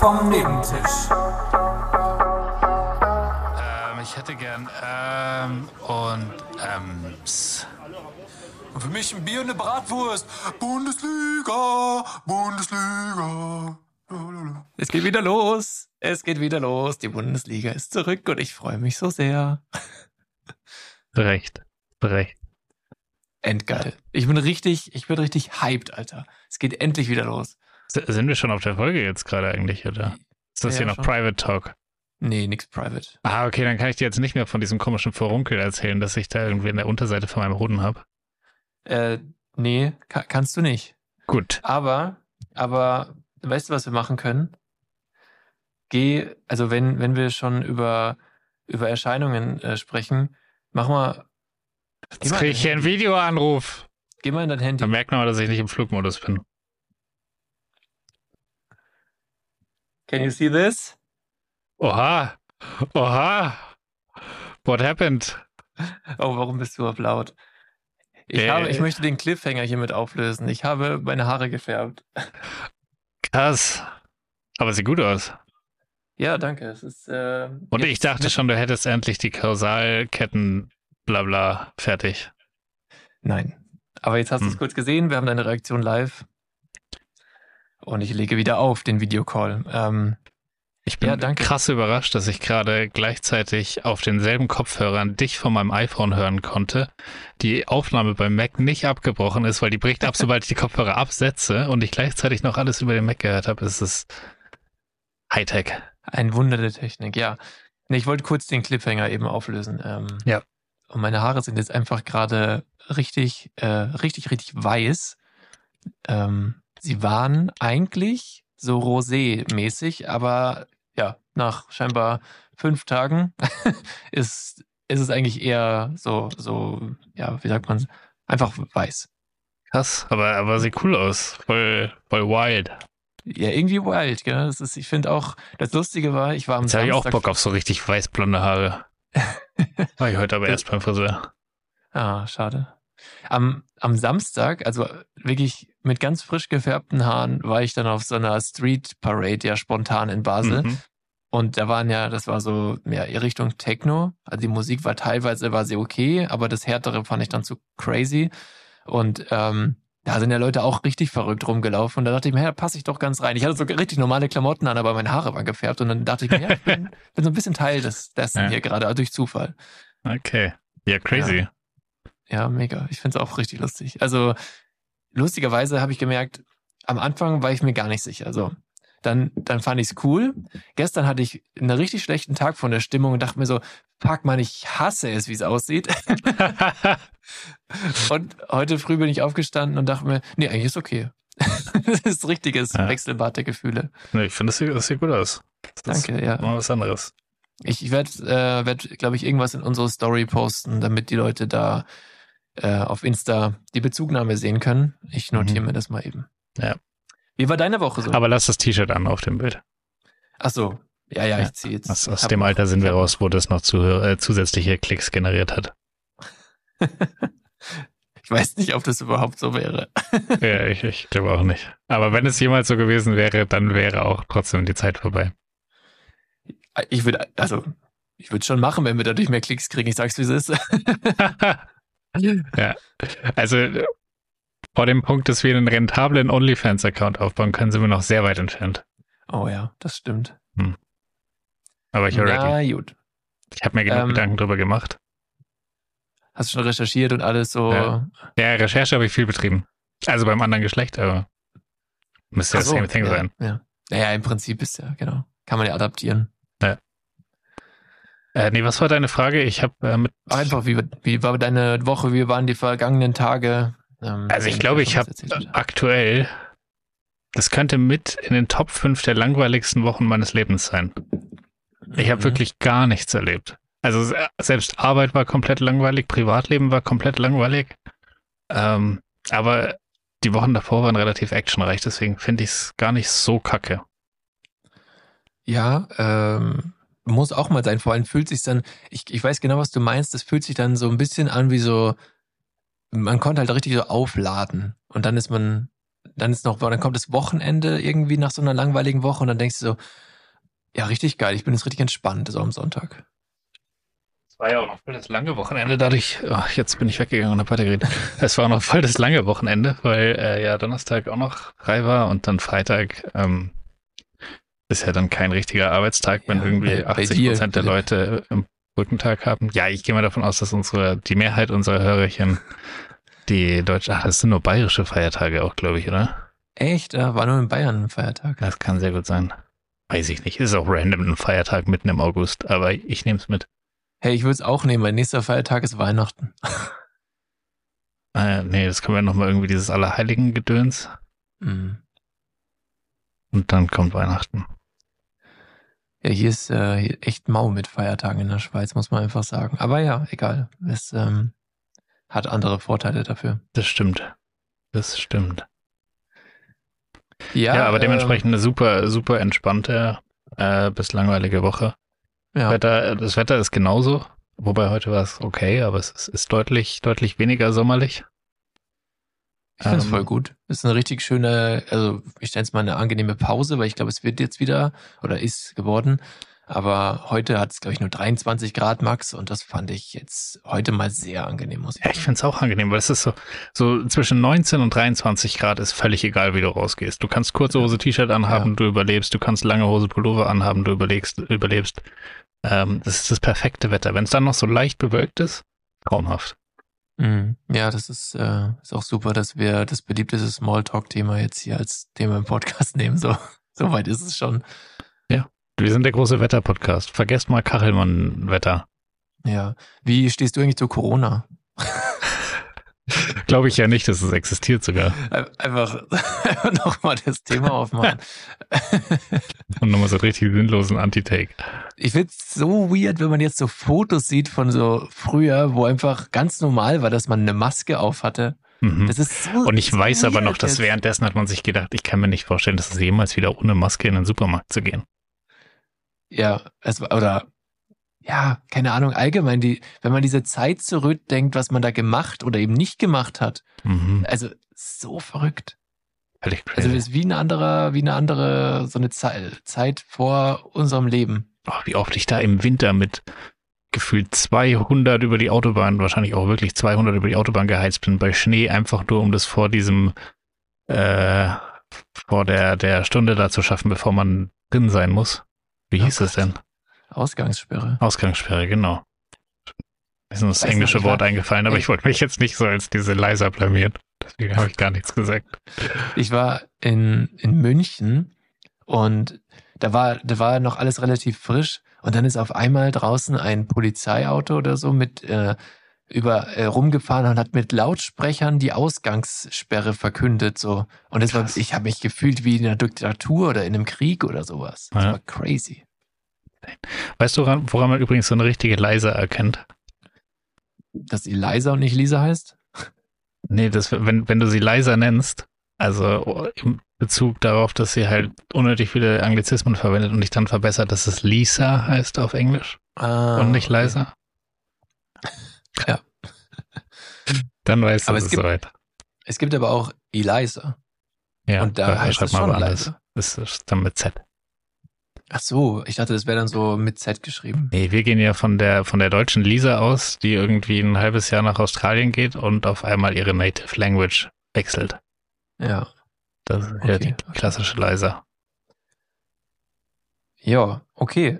vom Nebentisch. Ich hätte gern, Und für mich ein Bier und eine Bratwurst. Bundesliga, Bundesliga. Es geht wieder los. Es geht wieder los. Die Bundesliga ist zurück und ich freue mich so sehr. Recht. Endgeil. Ich bin richtig hyped, Alter. Es geht endlich wieder los. Sind wir schon auf der Folge jetzt gerade eigentlich, oder? Ist das Ja, hier noch schon. Private Talk? Nee, nix private. Ah, okay, dann kann ich dir jetzt nicht mehr von diesem komischen Furunkel erzählen, dass ich da irgendwie in der Unterseite von meinem Hoden habe. Nee, kannst du nicht. Gut. Aber, weißt du, was wir machen können? Also wenn wir schon über Erscheinungen sprechen, mach mal. Jetzt kriege ich hier einen Videoanruf. Geh mal in dein Handy. Dann merkt man mal, dass ich nicht im Flugmodus bin. Can you see this? Oha. What happened? Oh, warum bist du auf laut? Ich möchte den Cliffhanger hiermit auflösen. Ich habe meine Haare gefärbt. Krass. Aber sieht gut aus. Ja, danke. Es ist, Und ich dachte schon, du hättest endlich die Kausalketten blabla fertig. Nein. Aber jetzt hast du es kurz gesehen. Wir haben deine Reaktion live. Und ich lege wieder auf den Videocall. Ich bin krass überrascht, dass ich gerade gleichzeitig auf denselben Kopfhörern dich von meinem iPhone hören konnte. Die Aufnahme beim Mac nicht abgebrochen ist, weil die bricht ab, sobald ich die Kopfhörer absetze und ich gleichzeitig noch alles über den Mac gehört habe. Es ist Hightech. Ein Wunder der Technik, ja. Nee, ich wollte kurz den Cliffhanger eben auflösen. Ja. Und meine Haare sind jetzt einfach gerade richtig weiß. Sie waren eigentlich so rosé-mäßig, aber ja, nach scheinbar 5 Tagen ist es eigentlich eher so, ja, wie sagt man, einfach weiß. Krass, aber sieht cool aus. Voll wild. Ja, irgendwie wild, gell? Ich finde auch, das Lustige war, ich war am Jetzt habe Samstag... ich auch Bock auf so richtig weiß-blonde Haare. War ich heute aber erst beim Friseur. Ah, schade. Am Samstag, also wirklich mit ganz frisch gefärbten Haaren, war ich dann auf so einer Street Parade, ja spontan in Basel. Mhm. Und da das war so ja Richtung Techno. Also die Musik war teilweise sie okay, aber das Härtere fand ich dann zu crazy. Und da sind ja Leute auch richtig verrückt rumgelaufen. Und da dachte ich mir, ja, da passe ich doch ganz rein. Ich hatte so richtig normale Klamotten an, aber meine Haare waren gefärbt. Und dann dachte ich mir, ja, ich bin so ein bisschen Teil dessen hier gerade, durch Zufall. Okay. Ja, crazy. Ja, mega. Ich finde es auch richtig lustig. Also lustigerweise habe ich gemerkt, am Anfang war ich mir gar nicht sicher. Also dann fand ich es cool. Gestern hatte ich einen richtig schlechten Tag von der Stimmung und dachte mir so, fuck man, ich hasse es, wie es aussieht. Und heute früh bin ich aufgestanden und dachte mir, nee, eigentlich ist okay. Das ist richtiges Wechselbad der Gefühle. Nee, ich finde, das sieht gut aus. Danke, ja. Mal was anderes. Ich werd, glaube ich, irgendwas in unsere Story posten, damit die Leute da auf Insta die Bezugnahme sehen können. Ich notiere mir das mal eben. Ja. Wie war deine Woche so? Aber lass das T-Shirt an auf dem Bild. Ach so. Ja, ich ziehe jetzt. Aus dem Alter sind wir raus, wo das noch zusätzliche Klicks generiert hat. Ich weiß nicht, ob das überhaupt so wäre. Ja, ich glaube auch nicht. Aber wenn es jemals so gewesen wäre, dann wäre auch trotzdem die Zeit vorbei. Ich würde es schon machen, wenn wir dadurch mehr Klicks kriegen. Ich sag's, wie es ist. Ja, also vor dem Punkt, dass wir einen rentablen OnlyFans-Account aufbauen können, sind wir noch sehr weit entfernt. Oh ja, das stimmt. Aber ich already. Ja, gut. Ich habe mir genug Gedanken drüber gemacht. Hast du schon recherchiert und alles so? Ja, Recherche habe ich viel betrieben. Also beim anderen Geschlecht, aber müsste ja das same thing sein. Ja. Naja, im Prinzip ist genau. Kann man ja adaptieren. Ja. Nee, was war deine Frage? Ich habe einfach, wie war deine Woche? Wie waren die vergangenen Tage? Also ich glaube, ich habe aktuell, das könnte mit in den Top 5 der langweiligsten Wochen meines Lebens sein. Ich habe wirklich gar nichts erlebt. Also selbst Arbeit war komplett langweilig, Privatleben war komplett langweilig. Aber die Wochen davor waren relativ actionreich, deswegen finde ich es gar nicht so kacke. Ja, muss auch mal sein. Vor allem fühlt sich dann, ich weiß genau, was du meinst, das fühlt sich dann so ein bisschen an wie so, man konnte halt richtig so aufladen und dann ist man dann kommt das Wochenende irgendwie nach so einer langweiligen Woche und dann denkst du so, ja, richtig geil, ich bin jetzt richtig entspannt, so am Sonntag. Es war ja auch noch voll das lange Wochenende, dadurch, jetzt bin ich weggegangen und habe weitergeredet. Es war auch noch voll das lange Wochenende, weil ja Donnerstag auch noch frei war und dann Freitag ist ja dann kein richtiger Arbeitstag, wenn irgendwie 80% der Leute im Brückentag haben. Ja, ich gehe mal davon aus, dass die Mehrheit unserer Hörerchen die deutsche, das sind nur bayerische Feiertage auch, glaube ich, oder? Echt? War nur in Bayern ein Feiertag. Das kann sehr gut sein. Weiß ich nicht. Ist auch random ein Feiertag mitten im August, aber ich nehme es mit. Hey, ich würde es auch nehmen, weil nächster Feiertag ist Weihnachten. Nee, das können wir nochmal irgendwie dieses Allerheiligen-Gedöns. Mhm. Und dann kommt Weihnachten. Ja, hier ist hier echt mau mit Feiertagen in der Schweiz, muss man einfach sagen. Aber ja, egal. Es hat andere Vorteile dafür. Das stimmt. Das stimmt. Ja, aber dementsprechend eine super, super entspannte bis langweilige Woche. Ja. Das Wetter ist genauso, wobei heute war es okay, aber es ist deutlich, deutlich weniger sommerlich. Ich finde es voll gut. Es ist eine richtig schöne, also ich nenne es mal eine angenehme Pause, weil ich glaube, es wird jetzt wieder oder ist geworden. Aber heute hat es, glaube ich, nur 23 Grad max und das fand ich jetzt heute mal sehr angenehm, muss ich sagen. Ja, ich finde es auch angenehm, weil es ist so zwischen 19 und 23 Grad ist völlig egal, wie du rausgehst. Du kannst kurze Hose, T-Shirt anhaben, du überlebst. Du kannst lange Hose, Pullover anhaben, du überlebst. Das ist das perfekte Wetter. Wenn es dann noch so leicht bewölkt ist, traumhaft. Ja, das ist auch super, dass wir das beliebteste Smalltalk-Thema jetzt hier als Thema im Podcast nehmen. So weit ist es schon. Ja, wir sind der große Wetter-Podcast. Vergesst mal Kachelmann-Wetter. Ja. Wie stehst du eigentlich zu Corona? Glaube ich ja nicht, dass es existiert sogar. Einfach nochmal das Thema aufmachen. Und nochmal so richtig sinnlosen Anti-Take. Ich find's so weird, wenn man jetzt so Fotos sieht von so früher, wo einfach ganz normal war, dass man eine Maske auf hatte. Mhm. Das ist so. Und ich weiß aber noch, dass jetzt. währenddessen hat man sich gedacht, ich kann mir nicht vorstellen, dass es jemals wieder ohne Maske in den Supermarkt zu gehen. Ja, keine Ahnung, allgemein, wenn man diese Zeit zurückdenkt, was man da gemacht oder eben nicht gemacht hat. Also so verrückt. Völlig crazy. Also es ist wie eine andere, so eine Zeit vor unserem Leben. Wie oft ich da im Winter mit gefühlt 200 über die Autobahn, wahrscheinlich auch wirklich 200 über die Autobahn geheizt bin, bei Schnee, einfach nur um das vor der Stunde da zu schaffen, bevor man drin sein muss. Wie hieß es denn? Ausgangssperre. Ausgangssperre, genau. Mir ist das englische Wort eingefallen, aber ich wollte mich jetzt nicht so als diese Leiser blamieren. Deswegen habe ich gar nichts gesagt. Ich war in München und da war noch alles relativ frisch und dann ist auf einmal draußen ein Polizeiauto oder so mit rumgefahren und hat mit Lautsprechern die Ausgangssperre verkündet so. Und ich habe mich gefühlt wie in einer Diktatur oder in einem Krieg oder sowas. Das war crazy. Weißt du, woran man übrigens so eine richtige Leiser erkennt? Dass sie Leiser und nicht Lisa heißt? Nee, wenn du sie Leiser nennst, also im Bezug darauf, dass sie halt unnötig viele Anglizismen verwendet und dich dann verbessert, dass es Lisa heißt auf Englisch und nicht Leiser. Ja. Dann weißt du, es ist soweit. Es gibt aber auch Eliza. Ja, und da heißt es schon Leiser. Das ist dann mit Z. Ach so, ich dachte, das wäre dann so mit Z geschrieben. Nee, wir gehen ja von der deutschen Lisa aus, die irgendwie ein halbes Jahr nach Australien geht und auf einmal ihre Native Language wechselt. Ja. Das ist ja die klassische Leiser. Ja, okay.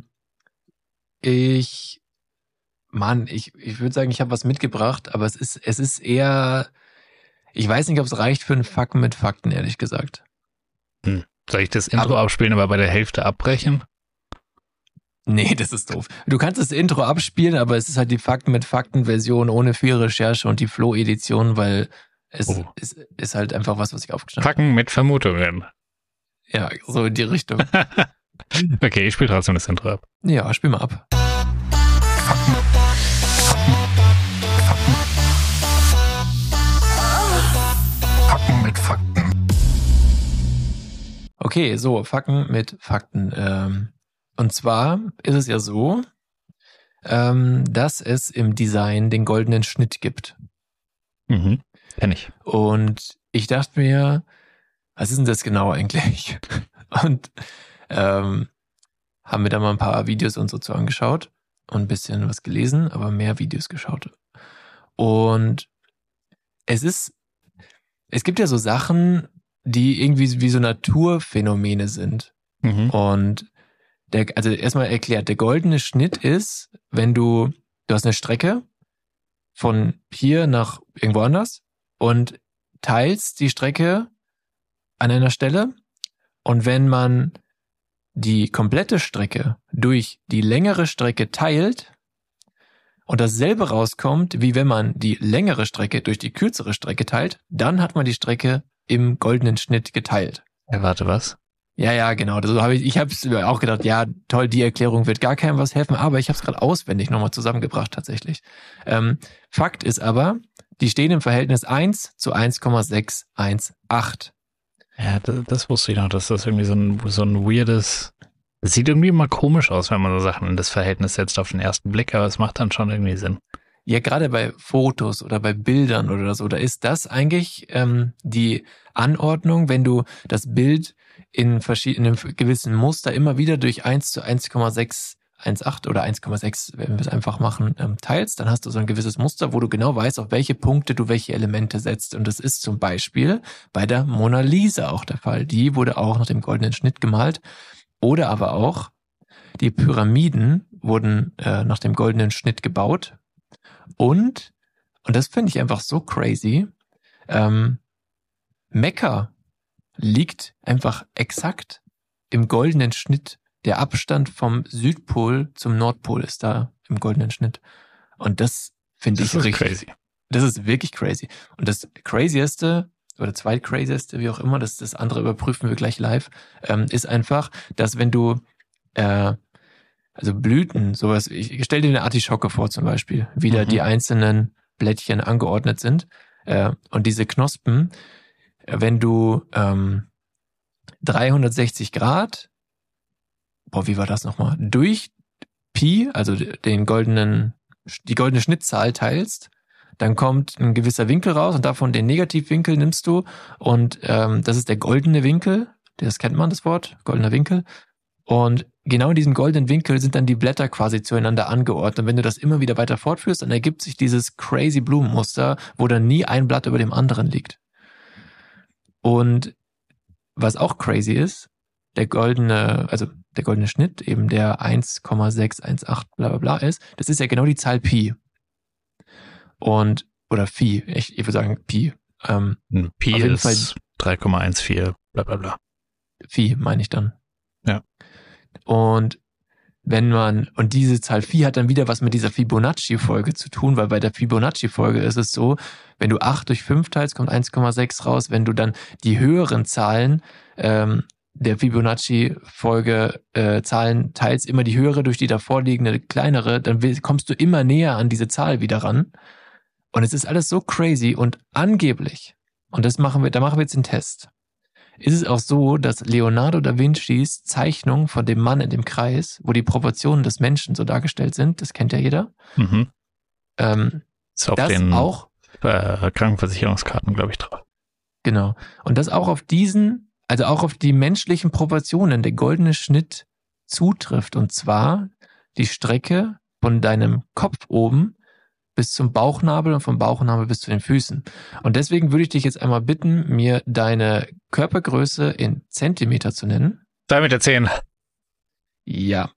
Ich würde sagen, ich habe was mitgebracht, aber es ist eher, ich weiß nicht, ob es reicht für einen Fakten mit Fakten, ehrlich gesagt. Soll ich das Intro abspielen, aber bei der Hälfte abbrechen? Nee, das ist doof. Du kannst das Intro abspielen, aber es ist halt die Fakten mit Fakten-Version ohne viel Recherche und die Flow-Edition, weil es ist halt einfach was ich aufgeschnappt habe. Fakten mit Vermutungen. Ja, so in die Richtung. Okay, ich spiele trotzdem das Intro ab. Ja, spiel mal ab. Fakten mit Fakten. Okay, so, Fakten mit Fakten. Und zwar ist es ja so, dass es im Design den goldenen Schnitt gibt. Kenn ich. Und ich dachte mir, was ist denn das genau eigentlich? Und haben mir da mal ein paar Videos und so zu angeschaut und ein bisschen was gelesen, aber mehr Videos geschaut. Und es gibt ja so Sachen, die irgendwie wie so Naturphänomene sind. Mhm. Und also erstmal erklärt, der goldene Schnitt ist, wenn du hast eine Strecke von hier nach irgendwo anders und teilst die Strecke an einer Stelle. Und wenn man die komplette Strecke durch die längere Strecke teilt und dasselbe rauskommt, wie wenn man die längere Strecke durch die kürzere Strecke teilt, dann hat man die Strecke im goldenen Schnitt geteilt. Warte, was? Ja, genau. So ich habe es auch gedacht, ja, toll, die Erklärung wird gar keinem was helfen, aber ich habe es gerade auswendig nochmal zusammengebracht tatsächlich. Fakt ist aber, die stehen im Verhältnis 1 zu 1,618. Ja, das wusste ich noch, dass das irgendwie so ein weirdes... Es sieht irgendwie immer komisch aus, wenn man so Sachen in das Verhältnis setzt auf den ersten Blick, aber es macht dann schon irgendwie Sinn. Ja, gerade bei Fotos oder bei Bildern oder so, da ist das eigentlich die Anordnung, wenn du das Bild in verschiedenen gewissen Muster immer wieder durch 1 zu 1,618 oder 1,6, wenn wir es einfach machen, teilst, dann hast du so ein gewisses Muster, wo du genau weißt, auf welche Punkte du welche Elemente setzt. Und das ist zum Beispiel bei der Mona Lisa auch der Fall. Die wurde auch nach dem goldenen Schnitt gemalt. Oder aber auch die Pyramiden wurden nach dem goldenen Schnitt gebaut. Und das finde ich einfach so crazy, Mekka liegt einfach exakt im goldenen Schnitt. Der Abstand vom Südpol zum Nordpol ist da im goldenen Schnitt. Und das finde ich richtig crazy. Das ist wirklich crazy. Und das Crazieste oder zweitcrazieste, wie auch immer, das andere überprüfen wir gleich live, ist einfach, dass wenn du also Blüten, sowas, ich stell dir eine Artischocke vor zum Beispiel, wie da die einzelnen Blättchen angeordnet sind und diese Knospen, wenn du 360 Grad, wie war das nochmal, durch Pi, also die goldene Schnittzahl teilst, dann kommt ein gewisser Winkel raus und davon den Negativwinkel nimmst du und das ist der goldene Winkel, das kennt man, das Wort, goldener Winkel. Und genau in diesem goldenen Winkel sind dann die Blätter quasi zueinander angeordnet. Und wenn du das immer wieder weiter fortführst, dann ergibt sich dieses crazy Blumenmuster, wo dann nie ein Blatt über dem anderen liegt. Und was auch crazy ist, der goldene Schnitt, eben der 1,618 bla bla bla ist, das ist ja genau die Zahl Pi. Oder Phi, ich würde sagen Pi. Pi ist 3,14 bla bla bla. Phi meine ich dann. Ja. Und diese Zahl Phi hat dann wieder was mit dieser Fibonacci-Folge zu tun, weil bei der Fibonacci-Folge ist es so, wenn du 8 durch 5 teilst, kommt 1,6 raus. Wenn du dann die höheren Zahlen der Fibonacci-Folge Zahlen teilst, immer die höhere durch die davorliegende kleinere, dann kommst du immer näher an diese Zahl wieder ran. Und es ist alles so crazy und angeblich, und da machen wir jetzt den Test, ist es auch so, dass Leonardo da Vincis Zeichnung von dem Mann in dem Kreis, wo die Proportionen des Menschen so dargestellt sind, das kennt ja jeder. Mhm. Ist auf das den auch Krankenversicherungskarten, glaube ich, drauf. Genau. Und das auch auf auch auf die menschlichen Proportionen der goldene Schnitt zutrifft. Und zwar die Strecke von deinem Kopf oben bis zum Bauchnabel und vom Bauchnabel bis zu den Füßen. Und deswegen würde ich dich jetzt einmal bitten, mir deine Körpergröße in Zentimeter zu nennen. 2,10 Meter. Ja.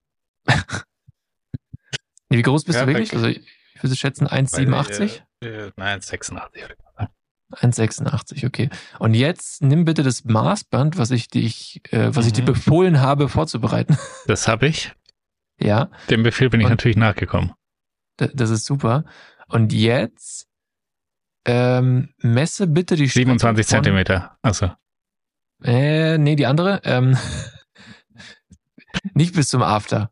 Wie groß bist du wirklich? Also ich würde schätzen 1,87? Nein, 1,86. 1,86, okay. Und jetzt nimm bitte das Maßband, was ich dir befohlen habe vorzubereiten. Das habe ich. Ja. Dem Befehl bin ich natürlich nachgekommen. Das ist super. Und jetzt messe bitte die Strecke 27 Zentimeter. Achso. Nee, die andere. Nicht bis zum After.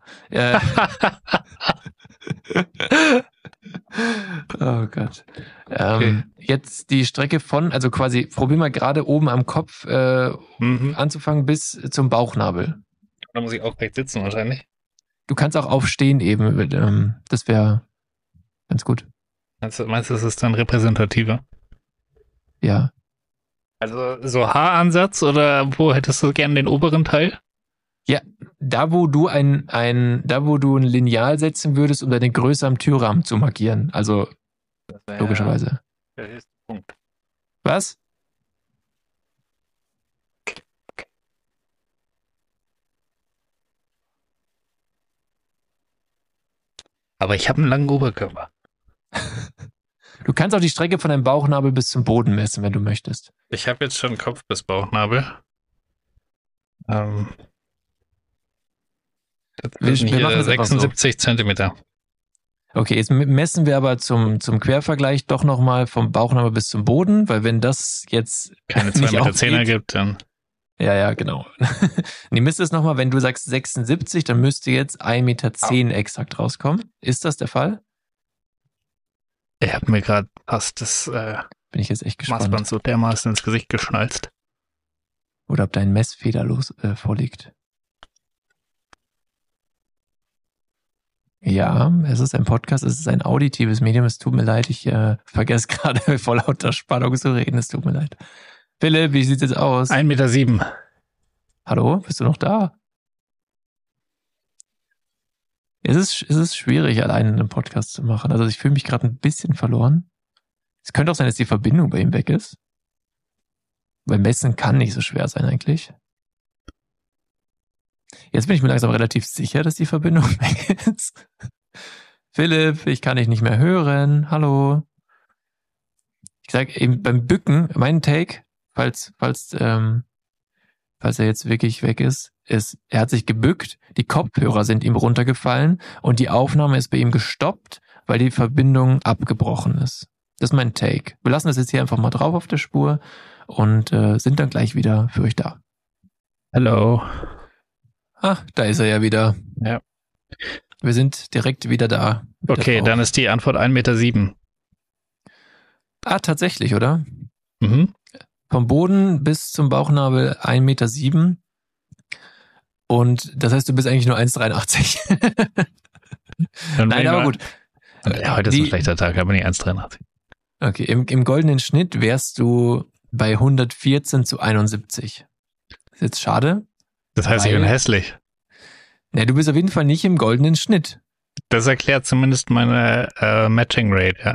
Oh Gott. Okay. Jetzt die Strecke also quasi, probier mal gerade oben am Kopf anzufangen bis zum Bauchnabel. Da muss ich aufrecht sitzen wahrscheinlich. Du kannst auch aufstehen eben. Das wäre ganz gut. Meinst du, das ist dann repräsentativer? Ja. Also so Haaransatz oder wo hättest du gern den oberen Teil? Ja, da wo du ein Lineal setzen würdest, um deine Größe am Türrahmen zu markieren. Also logischerweise. Der höchste Punkt. Was? Aber ich habe einen langen Oberkörper. Du kannst auch die Strecke von deinem Bauchnabel bis zum Boden messen, wenn du möchtest. Ich habe jetzt schon Kopf bis Bauchnabel. Das sind wir machen hier das einfach 76 Zentimeter. Okay, jetzt messen wir aber zum Quervergleich doch nochmal vom Bauchnabel bis zum Boden, weil wenn das jetzt Keine nicht 2,10 Meter aufgeht, gibt, dann... Ja, genau. Nee, misst es nochmal, wenn du sagst 76, dann müsste jetzt 1,10 Meter exakt rauskommen. Ist das der Fall? Ich habe mir gerade fast das Bin ich jetzt echt gespannt. Maßband so dermaßen ins Gesicht geschnalzt. Oder ob dein Messfehler vorliegt. Ja, es ist ein Podcast, es ist ein auditives Medium. Es tut mir leid, ich vergesse gerade vor lauter Spannung zu reden. Es tut mir leid. Philipp, wie sieht es aus? 1,7 Meter. Hallo, bist du noch da? Es ist schwierig, alleine einen Podcast zu machen. Also ich fühle mich gerade ein bisschen verloren. Es könnte auch sein, dass die Verbindung bei ihm weg ist. Weil Messen kann nicht so schwer sein eigentlich. Jetzt bin ich mir langsam relativ sicher, dass die Verbindung weg ist. Philipp, ich kann dich nicht mehr hören. Hallo. Ich sag eben beim Bücken, mein Take, falls er jetzt wirklich weg ist, er hat sich gebückt, die Kopfhörer sind ihm runtergefallen und die Aufnahme ist bei ihm gestoppt, weil die Verbindung abgebrochen ist. Das ist mein Take. Wir lassen das jetzt hier einfach mal drauf auf der Spur und sind dann gleich wieder für euch da. Hallo. Ach, da ist er ja wieder. Ja. Wir sind direkt wieder da. Okay, dann ist die Antwort 1,7 Meter. Ah, tatsächlich, oder? Mhm. Vom Boden bis zum Bauchnabel 1,7 Meter. Und das heißt, du bist eigentlich nur 1,83. Nein, aber gut. Ja, heute ist ein schlechter Tag, aber nicht 1,83. Okay, im goldenen Schnitt wärst du bei 114:71. Ist jetzt schade. Das heißt, ich bin hässlich. Ne, du bist auf jeden Fall nicht im goldenen Schnitt. Das erklärt zumindest meine Matching Rate, ja.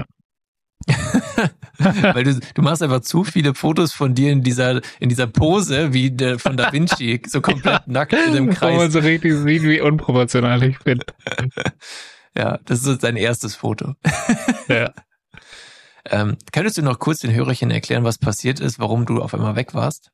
Weil du machst einfach zu viele Fotos von dir in dieser Pose wie von Da Vinci, so komplett nackt in dem Kreis. Wo man so richtig sieht, wie unproportional ich bin. Ja, das ist dein erstes Foto. Ja. Könntest du noch kurz den Hörerchen erklären, was passiert ist, warum du auf einmal weg warst?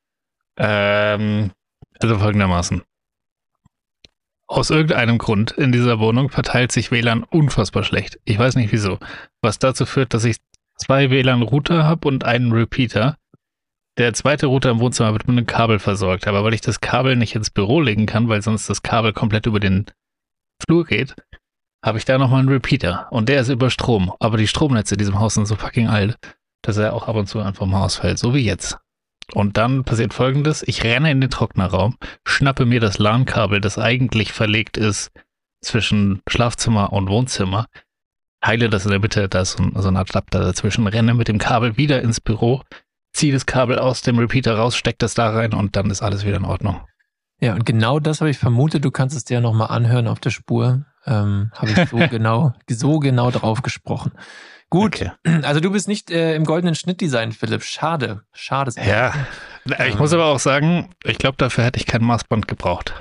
Also folgendermaßen. Aus irgendeinem Grund in dieser Wohnung verteilt sich WLAN unfassbar schlecht. Ich weiß nicht wieso. Was dazu führt, dass ich 2 WLAN-Router habe und einen Repeater. Der zweite Router im Wohnzimmer wird mit einem Kabel versorgt. Aber weil ich das Kabel nicht ins Büro legen kann, weil sonst das Kabel komplett über den Flur geht, habe ich da nochmal einen Repeater. Und der ist über Strom. Aber die Stromnetze in diesem Haus sind so fucking alt, dass er auch ab und zu einfach vom Haus fällt. So wie jetzt. Und dann passiert Folgendes. Ich renne in den Trocknerraum, schnappe mir das LAN-Kabel, das eigentlich verlegt ist zwischen Schlafzimmer und Wohnzimmer, heile das in der Mitte, da ist so ein Adapter dazwischen, renne mit dem Kabel wieder ins Büro, ziehe das Kabel aus dem Repeater raus, stecke das da rein und dann ist alles wieder in Ordnung. Ja, und genau das habe ich vermutet. Du kannst es dir ja nochmal anhören auf der Spur. Habe ich so genau drauf gesprochen. Gut, okay. Also du bist nicht im goldenen Schnittdesign, Philipp. Schade. Ja, ich muss aber auch sagen, ich glaube, dafür hätte ich kein Maßband gebraucht.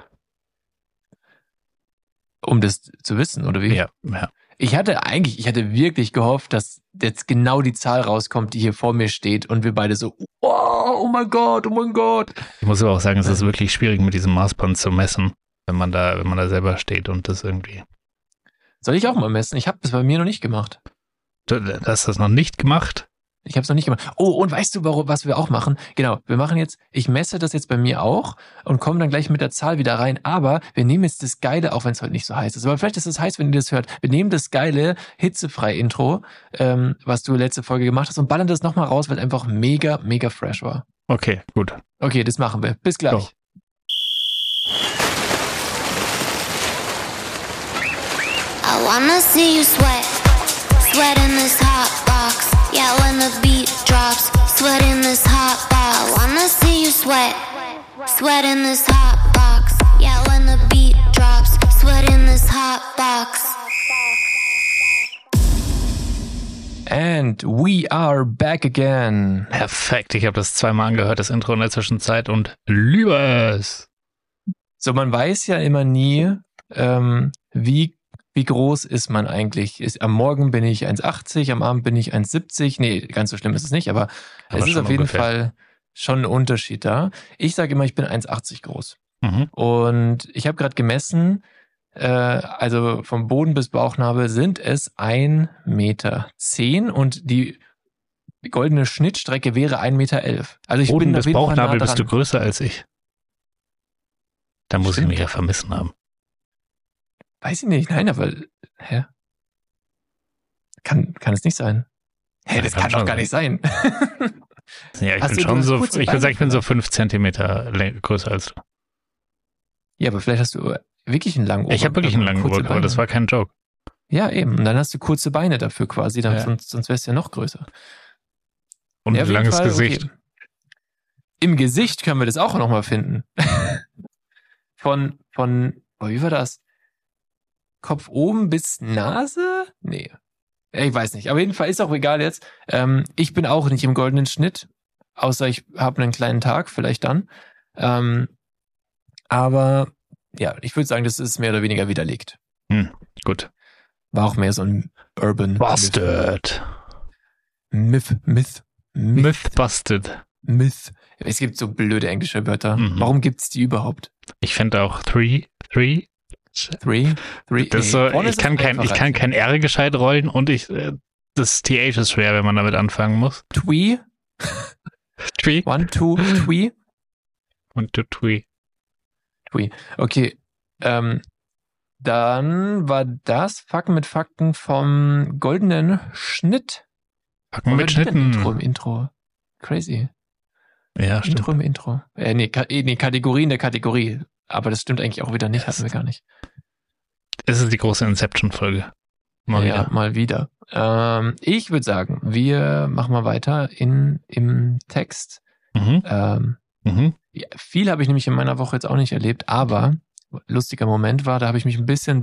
Um das zu wissen, oder wie? Ja. Ich hatte wirklich gehofft, dass jetzt genau die Zahl rauskommt, die hier vor mir steht und wir beide so, oh mein Gott. Ich muss aber auch sagen, es ist wirklich schwierig, mit diesem Maßband zu messen, wenn man da selber steht und das irgendwie... Soll ich auch mal messen? Ich habe das bei mir noch nicht gemacht. Du hast das noch nicht gemacht? Ich habe es noch nicht gemacht. Oh, und weißt du, was wir auch machen? Genau, ich messe das jetzt bei mir auch und komme dann gleich mit der Zahl wieder rein. Aber wir nehmen jetzt das geile, auch wenn es heute nicht so heiß ist, aber vielleicht ist es heiß, wenn ihr das hört. Wir nehmen das geile Hitzefrei-Intro, was du letzte Folge gemacht hast und ballern das nochmal raus, weil es einfach mega, mega fresh war. Okay, gut. Okay, das machen wir. Bis gleich. Go. I wanna see you sweat in this hot box. Yeah, when the beat drops, Sweat in this hot bar, wanna see you sweat. Sweat in this hot box, yeah, when the beat drops. Sweat in this hot box. And we are back again. Perfekt, ich habe das zweimal angehört, das Intro in der Zwischenzeit und liebe es. So, man weiß ja immer nie, wie groß ist man eigentlich. Am Morgen bin ich 1,80, am Abend bin ich 1,70. Nee, ganz so schlimm ist es nicht, aber es ist auf jeden Fall schon ein Unterschied da. Ich sage immer, ich bin 1,80 groß. Und ich habe gerade gemessen, also vom Boden bis Bauchnabel sind es 1,10 Meter und die goldene Schnittstrecke wäre 1,11 Meter. Also ich Boden bin bis Bauchnabel bist du größer als ich. Da muss ich mich ja vermissen haben. Weiß ich nicht, nein, aber kann es nicht sein. Das kann doch gar nicht sein. Ja, ich würde sagen, ich bin so 5 Zentimeter größer als du. Ja, aber vielleicht hast du wirklich einen langen Oberkörper. Ich habe wirklich einen langen Oberkörper, das war kein Joke. Ja, eben. Und dann hast du kurze Beine dafür quasi, sonst wärst du ja noch größer. Und ein langes Gesicht. Okay. Im Gesicht können wir das auch nochmal finden. Wie war das? Kopf oben bis Nase? Nee. Ich weiß nicht. Aber jedenfalls ist auch egal jetzt. Ich bin auch nicht im goldenen Schnitt, außer ich habe einen kleinen Tag, vielleicht dann. Aber ja, ich würde sagen, das ist mehr oder weniger widerlegt. Gut. War auch mehr so ein Urban Busted. Myth. Busted. Myth. Es gibt so blöde englische Wörter. Warum gibt's die überhaupt? Ich finde auch three. Das ist so, ich kann kein R gescheit rollen und das TH ist schwer, wenn man damit anfangen muss. Twee. 1, 2, twee. 1, 2, twee. Okay. Dann war das Fakten mit Fakten vom goldenen Schnitt. Fakten mit Schnitten. Im Intro. Crazy. Ja, stimmt. Intro im Intro. Kategorien der Kategorie. Aber das stimmt eigentlich auch wieder nicht, hatten wir gar nicht. Es ist die große Inception-Folge. Mal wieder. Ich würde sagen, wir machen mal weiter im Text. Ja, viel habe ich nämlich in meiner Woche jetzt auch nicht erlebt, aber lustiger Moment war, da habe ich mich ein bisschen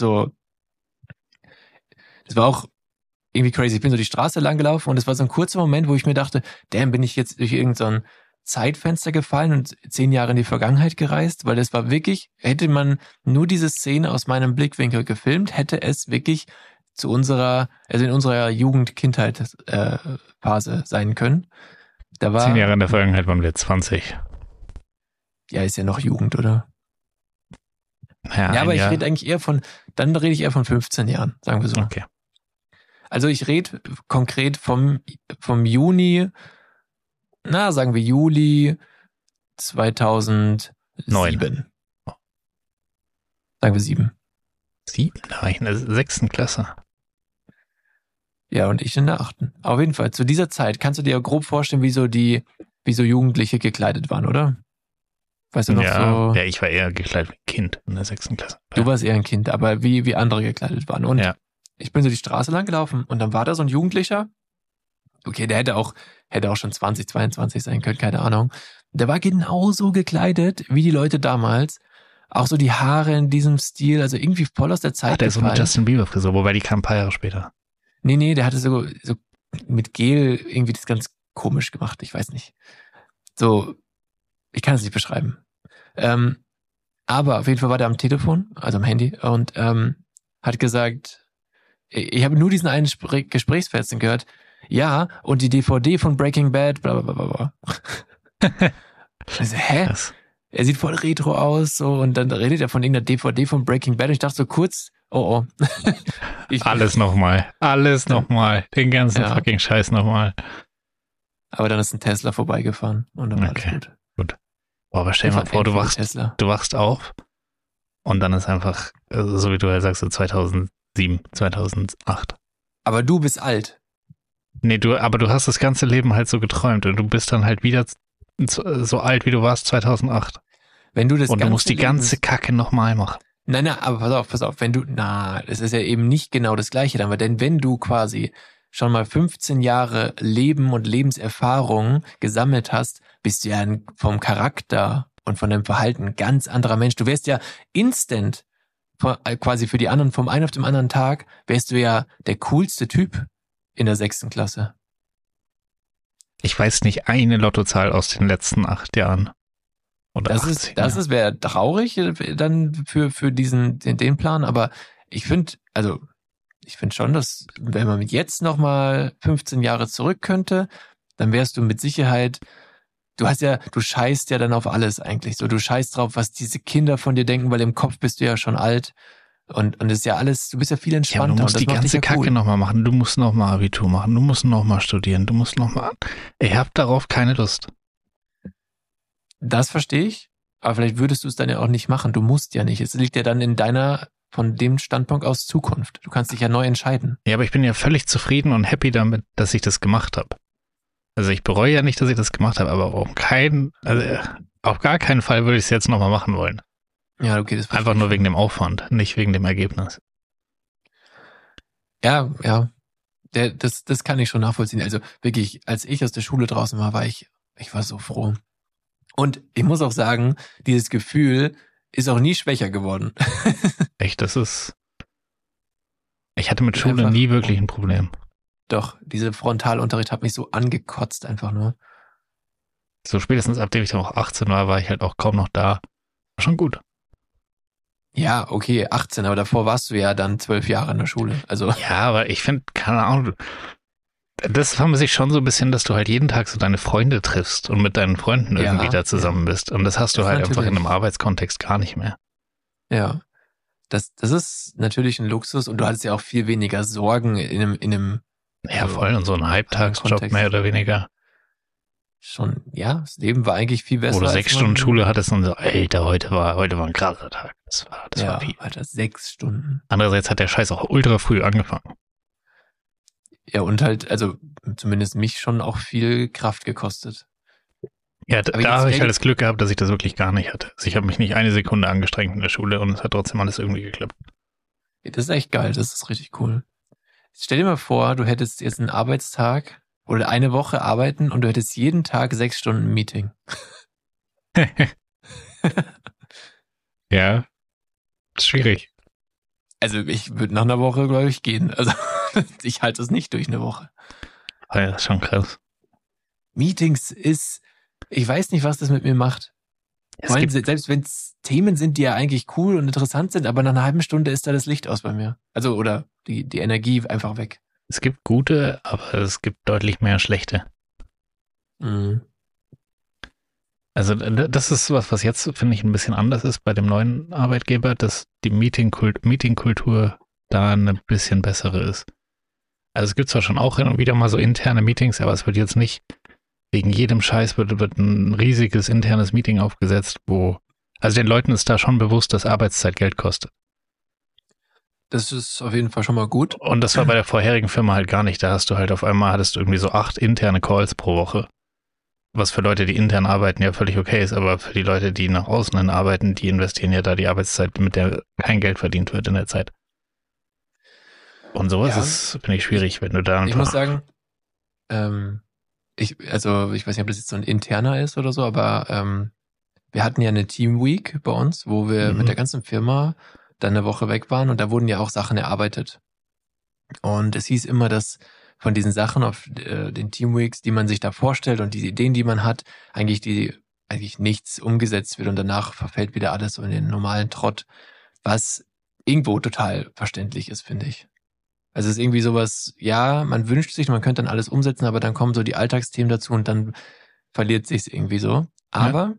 das war auch irgendwie crazy. Ich bin so die Straße lang gelaufen und es war so ein kurzer Moment, wo ich mir dachte, damn, bin ich jetzt durch irgendein Zeitfenster gefallen und 10 Jahre in die Vergangenheit gereist, weil das war wirklich, hätte man nur diese Szene aus meinem Blickwinkel gefilmt, hätte es wirklich in unserer Jugend-Kindheit-Phase sein können. Da war 10 Jahre in der Vergangenheit waren wir 20. Ja, ist ja noch Jugend, oder? Ja, aber ich rede eigentlich dann rede ich eher von 15 Jahren, sagen wir so. Okay. Also ich rede konkret vom Juni, sagen wir Juli 2007. 9. Sagen wir 7. 7? Da war ich in der 6. Klasse. Ja, und ich in der 8. Auf jeden Fall, zu dieser Zeit kannst du dir ja grob vorstellen, wie so Jugendliche gekleidet waren, oder? Weißt du noch so? Ja, ich war eher gekleidet wie ein Kind in der 6. Klasse. Du warst eher ein Kind, aber wie andere gekleidet waren. Und ich bin so die Straße lang gelaufen und dann war da so ein Jugendlicher. Okay, der hätte auch schon 20, 22 sein können, keine Ahnung. Der war genauso gekleidet wie die Leute damals. Auch so die Haare in diesem Stil, also irgendwie voll aus der Zeit der ist so eine Justin Bieber Frisur, wobei die kam ein paar Jahre später. Nee, der hatte so mit Gel irgendwie das ganz komisch gemacht, ich weiß nicht. So, ich kann es nicht beschreiben. Aber auf jeden Fall war der am Telefon, also am Handy, und hat gesagt, ich habe nur diesen einen Gesprächsfetzen gehört, ja, und die DVD von Breaking Bad, bla bla bla bla. Also, hä? Krass. Er sieht voll retro aus, so, und dann redet er von irgendeiner DVD von Breaking Bad, und ich dachte so kurz, oh. Alles nochmal, den ganzen fucking Scheiß nochmal. Aber dann ist ein Tesla vorbeigefahren und dann war alles gut. Boah, aber stell dir mal vor, du wachst auf und dann ist einfach, so wie du halt sagst, so 2007, 2008. Aber du bist alt. Nee, aber du hast das ganze Leben halt so geträumt und du bist dann halt wieder so alt, wie du warst 2008. Wenn du das und du musst die ganze Kacke nochmal machen. Nein, aber pass auf, das ist ja eben nicht genau das Gleiche dann, weil denn wenn du quasi schon mal 15 Jahre Leben und Lebenserfahrung gesammelt hast, bist du ja vom Charakter und von deinem Verhalten ein ganz anderer Mensch. Du wärst ja instant, quasi für die anderen, vom einen auf den anderen Tag, wärst du ja der coolste Typ in der 6. Klasse. Ich weiß nicht eine Lottozahl aus den letzten 8 Jahren. Oder Das wäre traurig dann für den Plan, aber ich finde schon, dass wenn man jetzt nochmal 15 Jahre zurück könnte, dann wärst du mit Sicherheit, du scheißt ja dann auf alles eigentlich so. Du scheißt drauf, was diese Kinder von dir denken, weil im Kopf bist du ja schon alt und das ist ja alles, du bist ja viel entspannter. Ja, du musst und das die ganze Kacke nochmal machen, du musst nochmal Abitur machen, du musst nochmal studieren, du musst nochmal, ich hab darauf keine Lust. Das verstehe ich, aber vielleicht würdest du es dann ja auch nicht machen. Du musst ja nicht. Es liegt ja dann in deiner, von dem Standpunkt aus, Zukunft. Du kannst dich ja neu entscheiden. Ja, aber ich bin ja völlig zufrieden und happy damit, dass ich das gemacht habe. Also ich bereue ja nicht, dass ich das gemacht habe, aber auf gar keinen Fall würde ich es jetzt nochmal machen wollen. Ja, okay, das einfach nur wegen dem Aufwand, nicht wegen dem Ergebnis. Ja. Das kann ich schon nachvollziehen. Also wirklich, als ich aus der Schule draußen war, ich war so froh. Und ich muss auch sagen, dieses Gefühl ist auch nie schwächer geworden. Echt, ich hatte mit Schule nie wirklich ein Problem. Doch, dieser Frontalunterricht hat mich so angekotzt einfach nur. So spätestens ab dem ich dann auch 18 war ich halt auch kaum noch da. War schon gut. Ja, okay, 18, aber davor warst du ja dann 12 Jahre in der Schule. Also ja, aber ich finde, keine Ahnung, das vermisse ich schon so ein bisschen, dass du halt jeden Tag so deine Freunde triffst und mit deinen Freunden irgendwie da zusammen bist. Und das hast du halt einfach in einem Arbeitskontext gar nicht mehr. Ja, das ist natürlich ein Luxus und du hattest ja auch viel weniger Sorgen in einem ja, voll, und so ein Halbtagsjob mehr oder weniger. Schon, ja, das Leben war eigentlich viel besser. Wo du 6 Stunden Schule hattest und so, Alter, heute war ein krasser Tag. Das war viel. Alter, 6 Stunden. Andererseits hat der Scheiß auch ultra früh angefangen. Ja, und halt, also zumindest mich schon auch viel Kraft gekostet. Ja, da habe ich halt das Glück gehabt, dass ich das wirklich gar nicht hatte. Also ich habe mich nicht eine Sekunde angestrengt in der Schule und es hat trotzdem alles irgendwie geklappt. Das ist echt geil, das ist richtig cool. Stell dir mal vor, du hättest jetzt einen Arbeitstag oder eine Woche arbeiten und du hättest jeden Tag 6 Stunden Meeting. Ja, das ist schwierig. Also ich würde nach einer Woche, glaube ich, gehen. Also ich halte es nicht durch eine Woche. Ja, das ist schon krass. Meetings ich weiß nicht, was das mit mir macht. Selbst wenn es Themen sind, die ja eigentlich cool und interessant sind, aber nach einer halben Stunde ist da das Licht aus bei mir. Also, oder die Energie einfach weg. Es gibt gute, aber es gibt deutlich mehr schlechte. Mhm. Also das ist was jetzt, finde ich, ein bisschen anders ist bei dem neuen Arbeitgeber, dass die Meetingkultur da ein bisschen bessere ist. Also es gibt zwar schon auch hin und wieder mal so interne Meetings, aber es wird jetzt nicht wegen jedem Scheiß wird ein riesiges internes Meeting aufgesetzt, also den Leuten ist da schon bewusst, dass Arbeitszeit Geld kostet. Das ist auf jeden Fall schon mal gut. Und das war bei der vorherigen Firma halt gar nicht. Da hattest du irgendwie so 8 interne Calls pro Woche. Was für Leute, die intern arbeiten, ja völlig okay ist, aber für die Leute, die nach außen hin arbeiten, die investieren ja da die Arbeitszeit, mit der kein Geld verdient wird in der Zeit. Und sowas ist, finde ich, schwierig, wenn du da einfach... Ich muss sagen, ich weiß nicht, ob das jetzt so ein interner ist oder so, aber wir hatten ja eine Team Week bei uns, wo wir mit der ganzen Firma dann eine Woche weg waren und da wurden ja auch Sachen erarbeitet. Und es hieß immer, dass von diesen Sachen auf den Team Weeks, die man sich da vorstellt und die Ideen, die man hat, eigentlich nichts umgesetzt wird und danach verfällt wieder alles so in den normalen Trott, was irgendwo total verständlich ist, finde ich. Also es ist irgendwie sowas, ja, man wünscht sich, man könnte dann alles umsetzen, aber dann kommen so die Alltagsthemen dazu und dann verliert sich's irgendwie so. Aber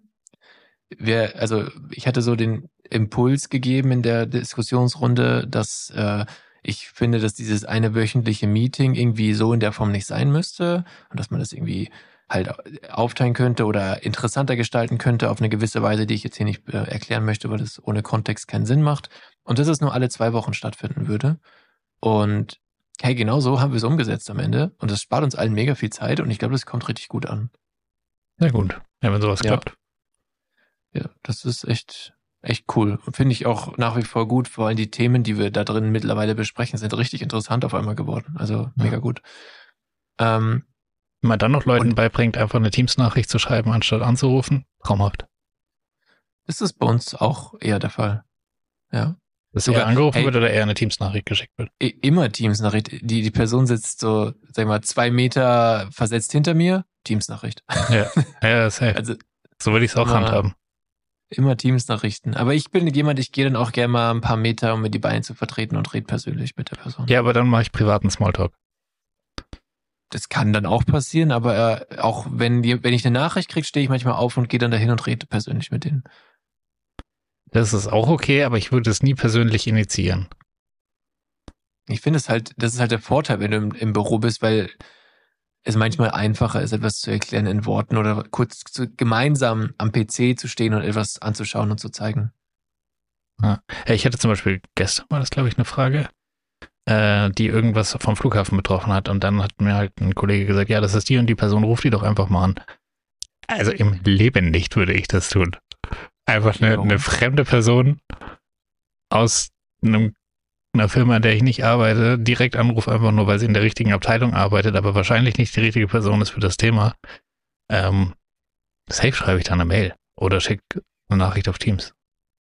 ich hatte so den Impuls gegeben in der Diskussionsrunde, dass ich finde, dass dieses eine wöchentliche Meeting irgendwie so in der Form nicht sein müsste und dass man das irgendwie halt aufteilen könnte oder interessanter gestalten könnte auf eine gewisse Weise, die ich jetzt hier nicht erklären möchte, weil das ohne Kontext keinen Sinn macht. Und dass es nur alle 2 Wochen stattfinden würde. Und hey, genau so haben wir es umgesetzt am Ende. Und das spart uns allen mega viel Zeit und ich glaube, das kommt richtig gut an. Na gut, ja, wenn sowas klappt. Ja, das ist echt echt cool. Finde ich auch nach wie vor gut. Vor allem die Themen, die wir da drin mittlerweile besprechen, sind richtig interessant auf einmal geworden. Also mega gut. Wenn man dann noch Leuten beibringt, einfach eine Teams-Nachricht zu schreiben, anstatt anzurufen, traumhaft. Das ist bei uns auch eher der Fall. Ja. Dass sogar angerufen wird oder eher eine Teams-Nachricht geschickt wird? Immer Teams-Nachricht. Die Person sitzt so, sag ich mal, 2 Meter versetzt hinter mir, Teams-Nachricht. Ja, safe. Also, so würde ich es auch handhaben. Immer Teams-Nachrichten. Aber ich bin jemand, ich gehe dann auch gerne mal ein paar Meter, um mir die Beine zu vertreten und rede persönlich mit der Person. Ja, aber dann mache ich privaten Smalltalk. Das kann dann auch passieren, aber auch wenn ich eine Nachricht kriege, stehe ich manchmal auf und gehe dann dahin und rede persönlich mit denen. Das ist auch okay, aber ich würde es nie persönlich initiieren. Ich finde das ist halt der Vorteil, wenn du im Büro bist, weil es manchmal einfacher ist, etwas zu erklären in Worten oder kurz gemeinsam am PC zu stehen und etwas anzuschauen und zu zeigen. Ja. Ich hatte zum Beispiel gestern war das, glaube ich, eine Frage, die irgendwas vom Flughafen betroffen hat und dann hat mir halt ein Kollege gesagt, ja, das ist die und die Person, ruf die doch einfach mal an. Also im Leben nicht würde ich das tun. Einfach eine fremde Person aus einer Firma, in der ich nicht arbeite, direkt anrufe, einfach nur, weil sie in der richtigen Abteilung arbeitet, aber wahrscheinlich nicht die richtige Person ist für das Thema. Safe schreibe ich dann eine Mail oder schicke eine Nachricht auf Teams.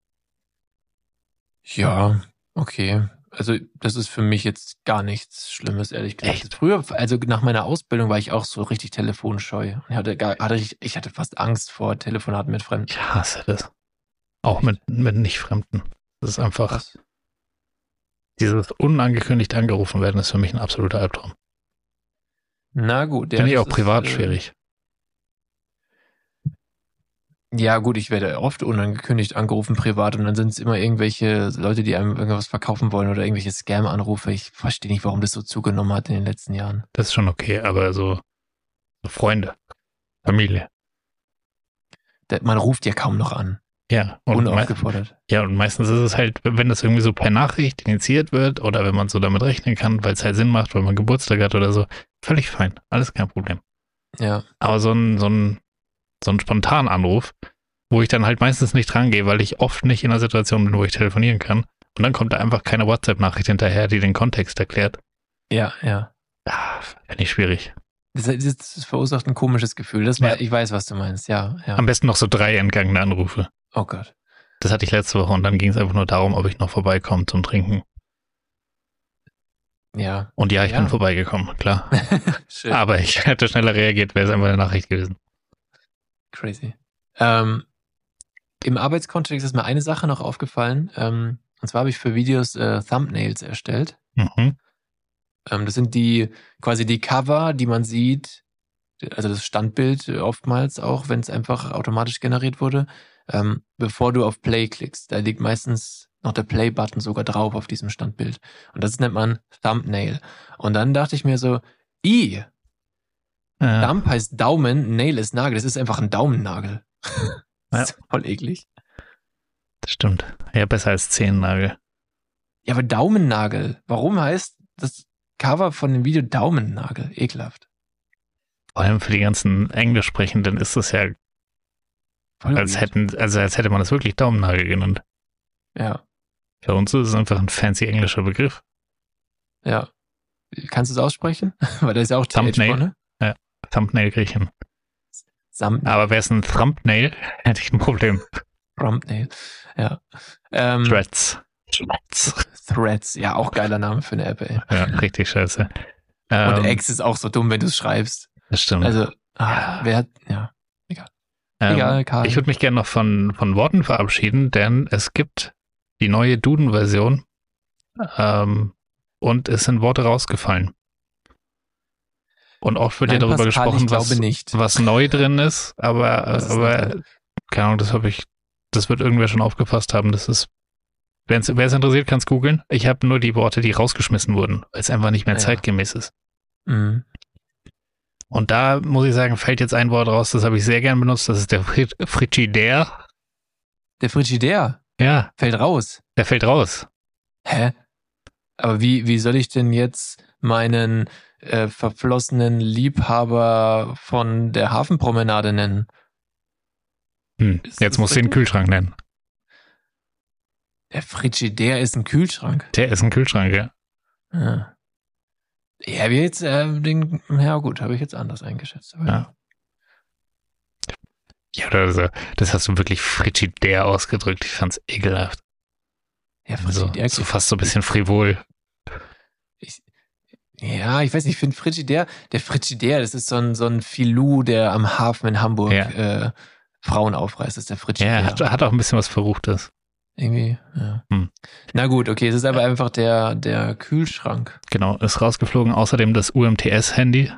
Ja, okay. Also das ist für mich jetzt gar nichts Schlimmes, ehrlich gesagt. Echt? Früher, also nach meiner Ausbildung war ich auch so richtig telefonscheu. Ich hatte fast Angst vor Telefonaten mit Fremden. Ich hasse das. Auch mit Nicht-Fremden. Das ist einfach... Was? Dieses unangekündigt angerufen werden ist für mich ein absoluter Albtraum. Na gut. Finde ich auch privat schwierig. Ja gut, ich werde oft unangekündigt angerufen privat und dann sind es immer irgendwelche Leute, die einem irgendwas verkaufen wollen oder irgendwelche Scam-Anrufe. Ich verstehe nicht, warum das so zugenommen hat in den letzten Jahren. Das ist schon okay, aber so Freunde, Familie. Man ruft ja kaum noch an. Ja. Und unaufgefordert. Und meistens ist es halt, wenn das irgendwie so per Nachricht initiiert wird oder wenn man so damit rechnen kann, weil es halt Sinn macht, weil man Geburtstag hat oder so, völlig fein. Alles kein Problem. Ja. Aber so ein spontanen Anruf, wo ich dann halt meistens nicht rangehe, weil ich oft nicht in einer Situation bin, wo ich telefonieren kann. Und dann kommt da einfach keine WhatsApp-Nachricht hinterher, die den Kontext erklärt. Ja. Finde ich schwierig. Das verursacht ein komisches Gefühl. Ich weiß, was du meinst. Ja. Am besten noch so 3 entgangene Anrufe. Oh Gott. Das hatte ich letzte Woche und dann ging es einfach nur darum, ob ich noch vorbeikomme zum Trinken. Ja. Und ja, ich bin vorbeigekommen, klar. Schön. Aber ich hätte schneller reagiert, wäre es einfach eine Nachricht gewesen. Crazy. Im Arbeitskontext ist mir eine Sache noch aufgefallen. Und zwar habe ich für Videos Thumbnails erstellt. Mhm. Das sind quasi die Cover, die man sieht, also das Standbild oftmals auch, wenn es einfach automatisch generiert wurde, bevor du auf Play klickst. Da liegt meistens noch der Play-Button sogar drauf auf diesem Standbild. Und das nennt man Thumbnail. Und dann dachte ich mir so, Thumb heißt Daumen, Nail ist Nagel. Das ist einfach ein Daumennagel. Das ist voll eklig. Das stimmt. Ja, besser als Zehennagel. Ja, aber Daumennagel. Warum heißt das Cover von dem Video Daumennagel? Ekelhaft. Vor allem für die ganzen Englischsprechenden ist das ja als hätte man das wirklich Daumennagel genannt. Ja. Für uns ist es einfach ein fancy englischer Begriff. Ja. Kannst du es aussprechen? Weil da ist ja auch Thumbnail. Ne? Ja, Thumbnail kriege ich hin. Aber wäre es ein Thumbnail, hätte ich ein Problem. Thumbnail, ja. Threads, ja, auch geiler Name für eine App, ey. Ja, richtig scheiße. Und X ist auch so dumm, wenn du es schreibst. Das stimmt. Also, egal. Egal, Karl. Ich würde mich gerne noch von Worten verabschieden, denn es gibt die neue Duden-Version und es sind Worte rausgefallen. Und oft wird ja darüber gesprochen, was neu drin ist, aber keine Ahnung, das wird irgendwer schon aufgefasst haben. Das ist, wer es interessiert, kann es googeln. Ich habe nur die Worte, die rausgeschmissen wurden, weil es einfach nicht mehr zeitgemäß ist. Mhm. Und da muss ich sagen, fällt jetzt ein Wort raus, das habe ich sehr gern benutzt, das ist der Frigidaire. Der Frigidaire? Ja. Fällt raus? Der fällt raus. Hä? Aber wie soll ich denn jetzt meinen verflossenen Liebhaber von der Hafenpromenade nennen? Jetzt musst du den Kühlschrank nennen. Der Frigidaire ist ein Kühlschrank. Der ist ein Kühlschrank, ja. Ja. Ja, wir jetzt habe ich jetzt anders eingeschätzt. Aber Ja. Ja, oder so. Das hast du wirklich Frigidaire ausgedrückt. Ich fand's ekelhaft. Ja, So, Frigidaire. so fast so ein bisschen frivol. Ich weiß nicht, ich finde Frigidaire, der Frigidaire, das ist so ein Filou, der am Hafen in Hamburg Frauen aufreißt, das ist der Frigidaire. Ja, hat auch ein bisschen was Verruchtes. Irgendwie, ja. Hm. Na gut, okay, es ist aber einfach der Kühlschrank. Genau, ist rausgeflogen. Außerdem das UMTS-Handy.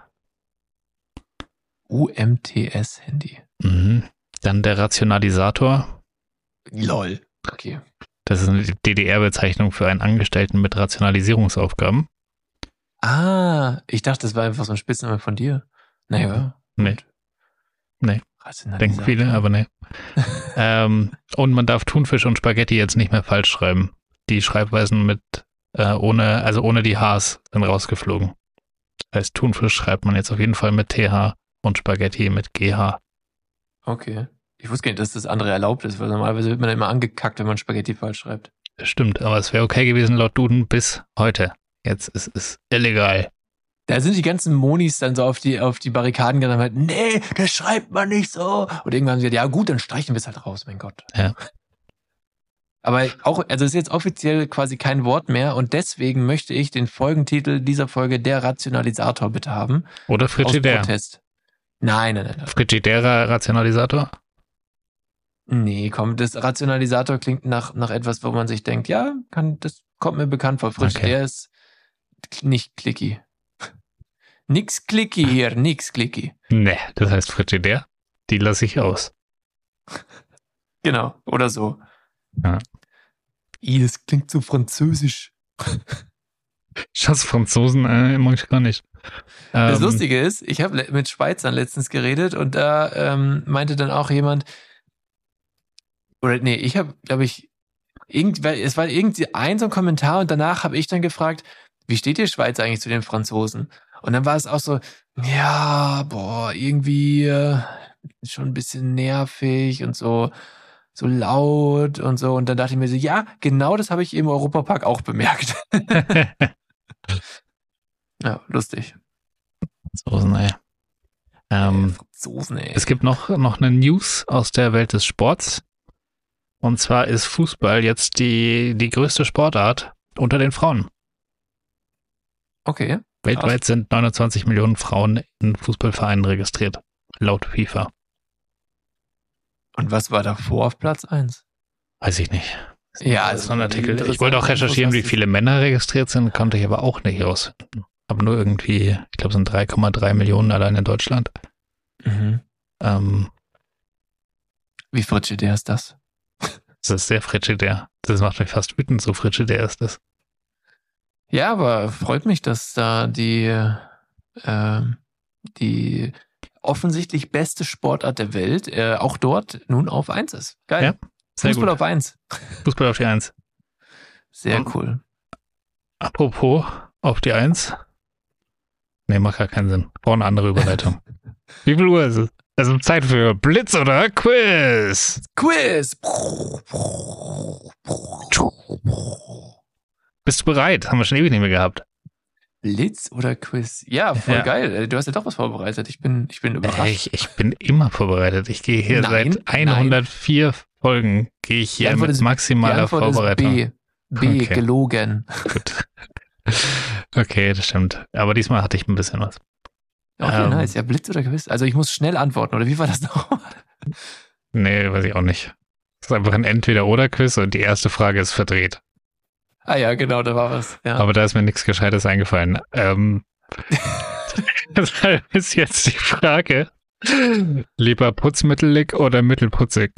UMTS-Handy. Mhm. Dann der Rationalisator. Lol. Okay. Das ist eine DDR-Bezeichnung für einen Angestellten mit Rationalisierungsaufgaben. Ah, ich dachte, das war einfach so ein Spitzname von dir. Naja. Nee. gut. Nee. Denken viele, aber nee. Und man darf Thunfisch und Spaghetti jetzt nicht mehr falsch schreiben. Die Schreibweisen ohne die Hs sind rausgeflogen. Das heißt, Thunfisch schreibt man jetzt auf jeden Fall mit TH und Spaghetti mit GH. Okay. Ich wusste gar nicht, dass das andere erlaubt ist, weil normalerweise wird man immer angekackt, wenn man Spaghetti falsch schreibt. Das stimmt, aber es wäre okay gewesen laut Duden bis heute. Jetzt ist es illegal. Da sind die ganzen Monis dann so auf die Barrikaden gegangen und halt, nee, das schreibt man nicht so. Und irgendwann haben sie gesagt, ja gut, dann streichen wir es halt raus, mein Gott. Ja. Aber auch, also es ist jetzt offiziell quasi kein Wort mehr und deswegen möchte ich den Folgentitel dieser Folge der Rationalisator bitte haben. Oder Aus Frigidaire. Protest. Nein. Frigidaire Rationalisator? Nee, komm, das Rationalisator klingt nach etwas, wo man sich denkt, ja, das kommt mir bekannt vor. Frigidaire ist nicht clicky. Nix clicky hier, nix clicky. Nee, das heißt Frigidaire. Die lasse ich aus. Genau, oder so. Ja. Das klingt so französisch. Schatz, Franzosen mag ich gar nicht. Das Lustige ist, ich habe mit Schweizern letztens geredet und da meinte dann auch jemand, ich habe, glaube ich, es war irgendwie so ein Kommentar und danach habe ich dann gefragt, wie steht ihr Schweiz eigentlich zu den Franzosen? Und dann war es auch so, ja, irgendwie schon ein bisschen nervig und so laut und so. Und dann dachte ich mir so, ja, genau das habe ich im Europapark auch bemerkt. Ja, lustig. Franzosen, ey. Franzosen, ey. Es gibt noch eine News aus der Welt des Sports. Und zwar ist Fußball jetzt die größte Sportart unter den Frauen. Okay. Weltweit sind 29 Millionen Frauen in Fußballvereinen registriert, laut FIFA. Und was war davor auf Platz 1? Weiß ich nicht. Ja, das ist ein Artikel. Ich wollte auch recherchieren, wie viele Männer registriert sind, konnte ich aber auch nicht rausfinden. Aber nur irgendwie, ich glaube, es sind 3,3 Millionen allein in Deutschland. Mhm. Wie Frigidaire ist das? Das ist sehr Frigidaire. Das macht mich fast wütend, so Frigidaire ist das. Ja, aber freut mich, dass da die offensichtlich beste Sportart der Welt auch dort nun auf 1 ist. Geil. Ja, sehr Fußball gut. auf 1. Fußball auf die 1. Sehr cool. Apropos auf die 1. Nee, macht gar keinen Sinn. Brauche eine andere Überleitung. Wie viel Uhr ist es? Also Zeit für Blitz oder Quiz. Quiz! Bist du bereit? Haben wir schon ewig nicht mehr gehabt. Blitz oder Quiz? Ja, voll Ja. geil. Du hast ja doch was vorbereitet. Ich bin überrascht. Ich bin immer vorbereitet. Ich gehe hier seit 104 Folgen gehe ich hier mit maximaler Vorbereitung. B, Okay. gelogen. Gut. Okay, das stimmt. Aber diesmal hatte ich ein bisschen was. Okay, nice. Ja, Blitz oder Quiz? Also ich muss schnell antworten, oder wie war das noch? Nee, weiß ich auch nicht. Es ist einfach ein Entweder-Oder-Quiz und die erste Frage ist verdreht. Ah ja, genau, da war was. Ja. Aber da ist mir nichts Gescheites eingefallen. Deshalb ist jetzt die Frage, lieber putzmittelig oder mittelputzig?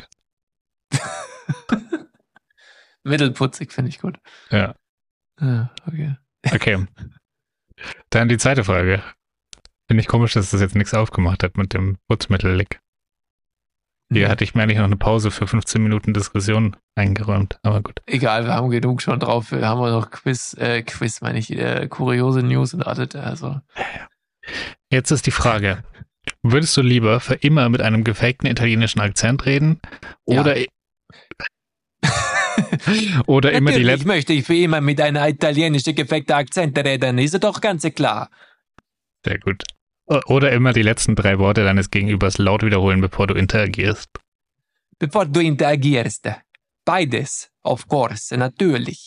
Mittelputzig finde ich gut. Ja. Ja, okay. Okay. Dann die zweite Frage. Finde ich komisch, dass das jetzt nichts aufgemacht hat mit dem putzmittelig. Hier hatte ich mir eigentlich noch eine Pause für 15 Minuten Diskussion eingeräumt, aber gut. Egal, wir haben genug schon drauf. Wir haben noch Quiz meine ich, kuriose News und alles. Also. Jetzt ist die Frage, würdest du lieber für immer mit einem gefakten italienischen Akzent reden oder... Oder immer die Natürlich möchte ich für immer mit einer italienischen gefakten Akzent reden, ist doch ganz klar. Sehr gut. Oder immer die letzten 3 Worte deines Gegenübers laut wiederholen, bevor du interagierst. Bevor du interagierst. Beides, of course, natürlich.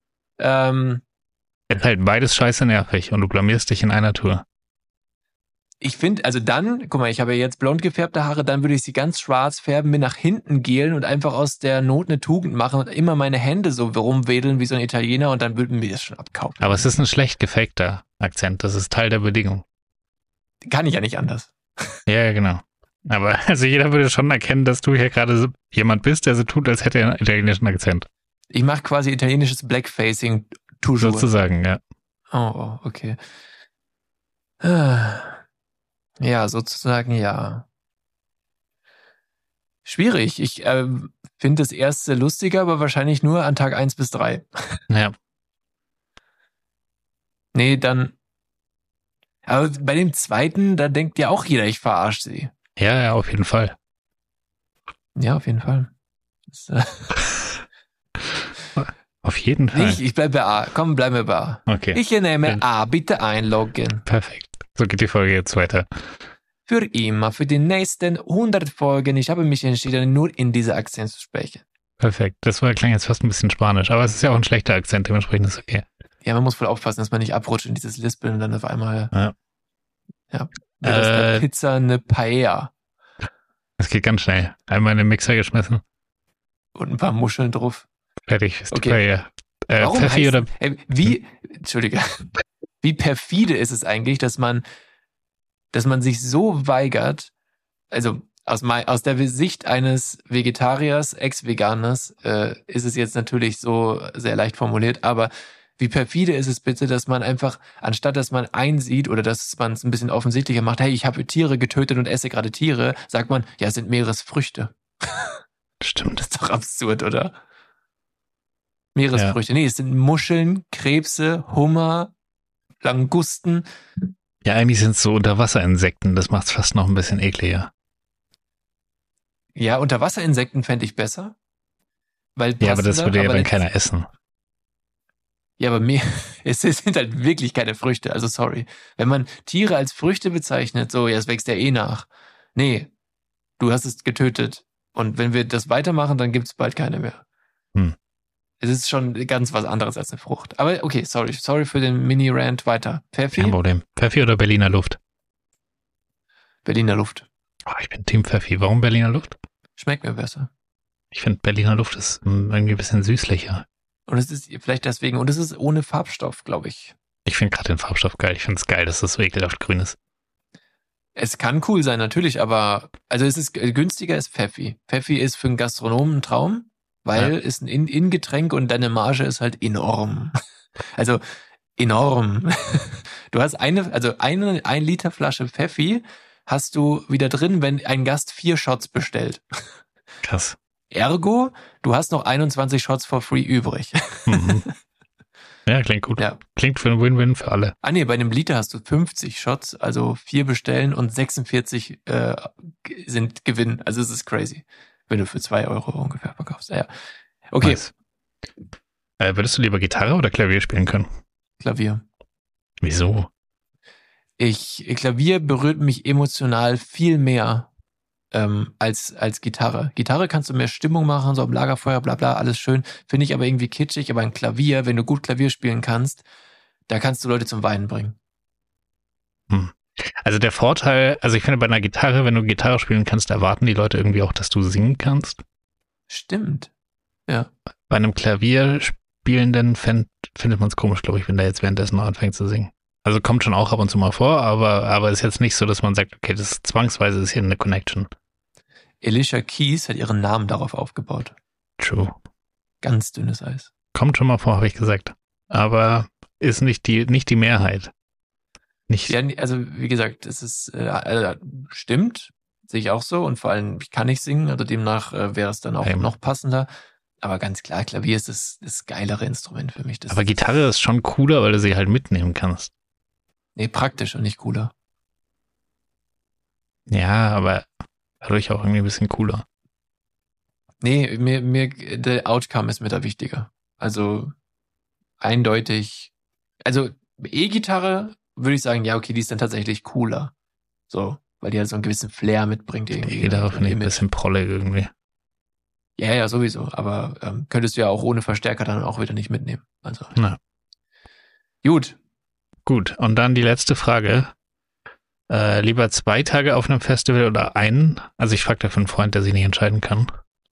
Ist halt beides scheiße nervig und du blamierst dich in einer Tour. Ich finde, also dann, guck mal, ich habe ja jetzt blond gefärbte Haare, dann würde ich sie ganz schwarz färben, mir nach hinten gelen und einfach aus der Not eine Tugend machen und immer meine Hände so rumwedeln wie so ein Italiener und dann würden wir das schon abkaufen. Aber es ist ein schlecht gefakter Akzent, das ist Teil der Bedingung. Kann ich ja nicht anders. Ja, genau. Aber also jeder würde schon erkennen, dass du hier gerade so jemand bist, der so tut, als hätte er einen italienischen Akzent. Ich mache quasi italienisches Blackfacing toujours. Sozusagen, ja. Oh, okay. Ja, sozusagen ja. Schwierig. Ich finde das erste lustiger, aber wahrscheinlich nur an Tag 1 bis 3. Ja. Nee, dann. Aber bei dem zweiten, da denkt ja auch jeder, ich verarsche sie. Ja, auf jeden Fall. Ja, auf jeden Fall. Das, Auf jeden Fall. ich bleibe bei A. Komm, bleiben wir bei A. Okay. Ich nehme Dann- A. Bitte einloggen. Perfekt. So geht die Folge jetzt weiter. Für immer, für die nächsten 100 Folgen. Ich habe mich entschieden, nur in dieser Akzent zu sprechen. Perfekt. Das klang jetzt fast ein bisschen spanisch, aber es ist ja auch ein schlechter Akzent, dementsprechend ist es okay. Ja, man muss voll aufpassen, dass man nicht abrutscht in dieses Lispeln und dann auf einmal. Ja. Ja. Wird aus der Pizza eine Paella Es geht ganz schnell. Einmal in den Mixer geschmissen, und ein paar Muscheln drauf. fertig ist die Okay. Paella. Warum Pfeffi heißt, oder Entschuldige, wie perfide ist es eigentlich, dass man sich so weigert, also aus der Sicht eines Vegetariers, Ex-Veganers, ist es jetzt natürlich so sehr leicht formuliert, aber wie perfide ist es bitte, dass man einfach, anstatt dass man einsieht oder dass man es ein bisschen offensichtlicher macht, hey, ich habe Tiere getötet und esse gerade Tiere, sagt man, ja, es sind Meeresfrüchte. Stimmt. Das ist doch absurd, oder? Meeresfrüchte. Nee, es sind Muscheln, Krebse, Hummer, Langusten. Ja, eigentlich sind es so Unterwasserinsekten. Das macht es fast noch ein bisschen ekliger. Ja, Unterwasserinsekten fände ich besser. Weil Ja, aber das passender, würde ja aber dann jetzt- keiner essen. Ja, aber es sind halt wirklich keine Früchte, also sorry. Wenn man Tiere als Früchte bezeichnet, so, ja, es wächst ja eh nach. Nee, du hast es getötet. Und wenn wir das weitermachen, dann gibt es bald keine mehr. Es ist schon ganz was anderes als eine Frucht. Aber okay, sorry für den Mini-Rant weiter. Pfeffi, Kein Problem. Pfeffi oder Berliner Luft? Berliner Luft. Oh, ich bin Team Pfeffi. Warum Berliner Luft? Schmeckt mir besser. Ich finde Berliner Luft ist irgendwie ein bisschen süßlicher. Und es ist vielleicht deswegen, und es ist ohne Farbstoff, glaube ich. Ich finde gerade den Farbstoff geil. Ich finde es geil, dass das so ekelhaft grün ist. Es kann cool sein, natürlich, aber also es ist günstiger als Pfeffi. Pfeffi ist für einen Gastronomen ein Traum, weil Ja. es ein In-Getränk und deine Marge ist halt enorm. Also enorm. Du hast eine 1 Liter Flasche Pfeffi hast du wieder drin, wenn ein Gast 4 Shots bestellt. Krass. Ergo, du hast noch 21 Shots for free übrig. Mhm. Ja, klingt gut. Ja. Klingt für ein Win-Win für alle. Ah nee, bei einem Liter hast du 50 Shots, also 4 bestellen und 46 sind Gewinn. Also es ist crazy, wenn du für 2 Euro ungefähr verkaufst. Ja. Okay, Nice. Würdest du lieber Gitarre oder Klavier spielen können? Klavier. Wieso? Klavier berührt mich emotional viel mehr als Gitarre. Gitarre kannst du mehr Stimmung machen, so am Lagerfeuer, bla bla, alles schön. Finde ich aber irgendwie kitschig, aber ein Klavier, wenn du gut Klavier spielen kannst, da kannst du Leute zum Weinen bringen. Also der Vorteil, also ich finde bei einer Gitarre, wenn du Gitarre spielen kannst, erwarten die Leute irgendwie auch, dass du singen kannst. Stimmt. Ja. Bei einem Klavierspielenden findet man es komisch, glaube ich, wenn der jetzt währenddessen noch anfängt zu singen. Also kommt schon auch ab und zu mal vor, aber ist jetzt nicht so, dass man sagt, okay, das ist zwangsweise ist hier eine Connection. Alicia Keys hat ihren Namen darauf aufgebaut. True. Ganz dünnes Eis. Kommt schon mal vor, habe ich gesagt. Aber ist nicht die Mehrheit. Nicht, Ja, also wie gesagt, es ist stimmt, sehe ich auch so und vor allem, ich kann nicht singen, also demnach wäre es dann auch Eben. noch passender. Aber ganz klar, Klavier ist das geilere Instrument für mich. Das aber Gitarre ist schon cooler, weil du sie halt mitnehmen kannst. Nee, praktisch und nicht cooler. Ja, aber dadurch auch irgendwie ein bisschen cooler. der Outcome ist mir da wichtiger. Also eindeutig, also E-Gitarre würde ich sagen, ja, okay, die ist dann tatsächlich cooler. So, weil die halt so einen gewissen Flair mitbringt irgendwie. E-Gitarre finde ich ein bisschen prollig irgendwie. Ja, sowieso. Aber könntest du ja auch ohne Verstärker dann auch wieder nicht mitnehmen. Also. Na. Gut. Und dann die letzte Frage. Lieber 2 Tage auf einem Festival oder einen? Also ich frage da für einen Freund, der sich nicht entscheiden kann.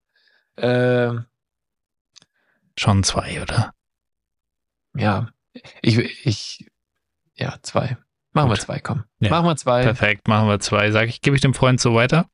Schon 2, oder? Ja. Ja, 2. Machen wir 2, komm. Ja. Machen wir 2. Perfekt, machen wir 2. Gebe ich dem Freund so weiter.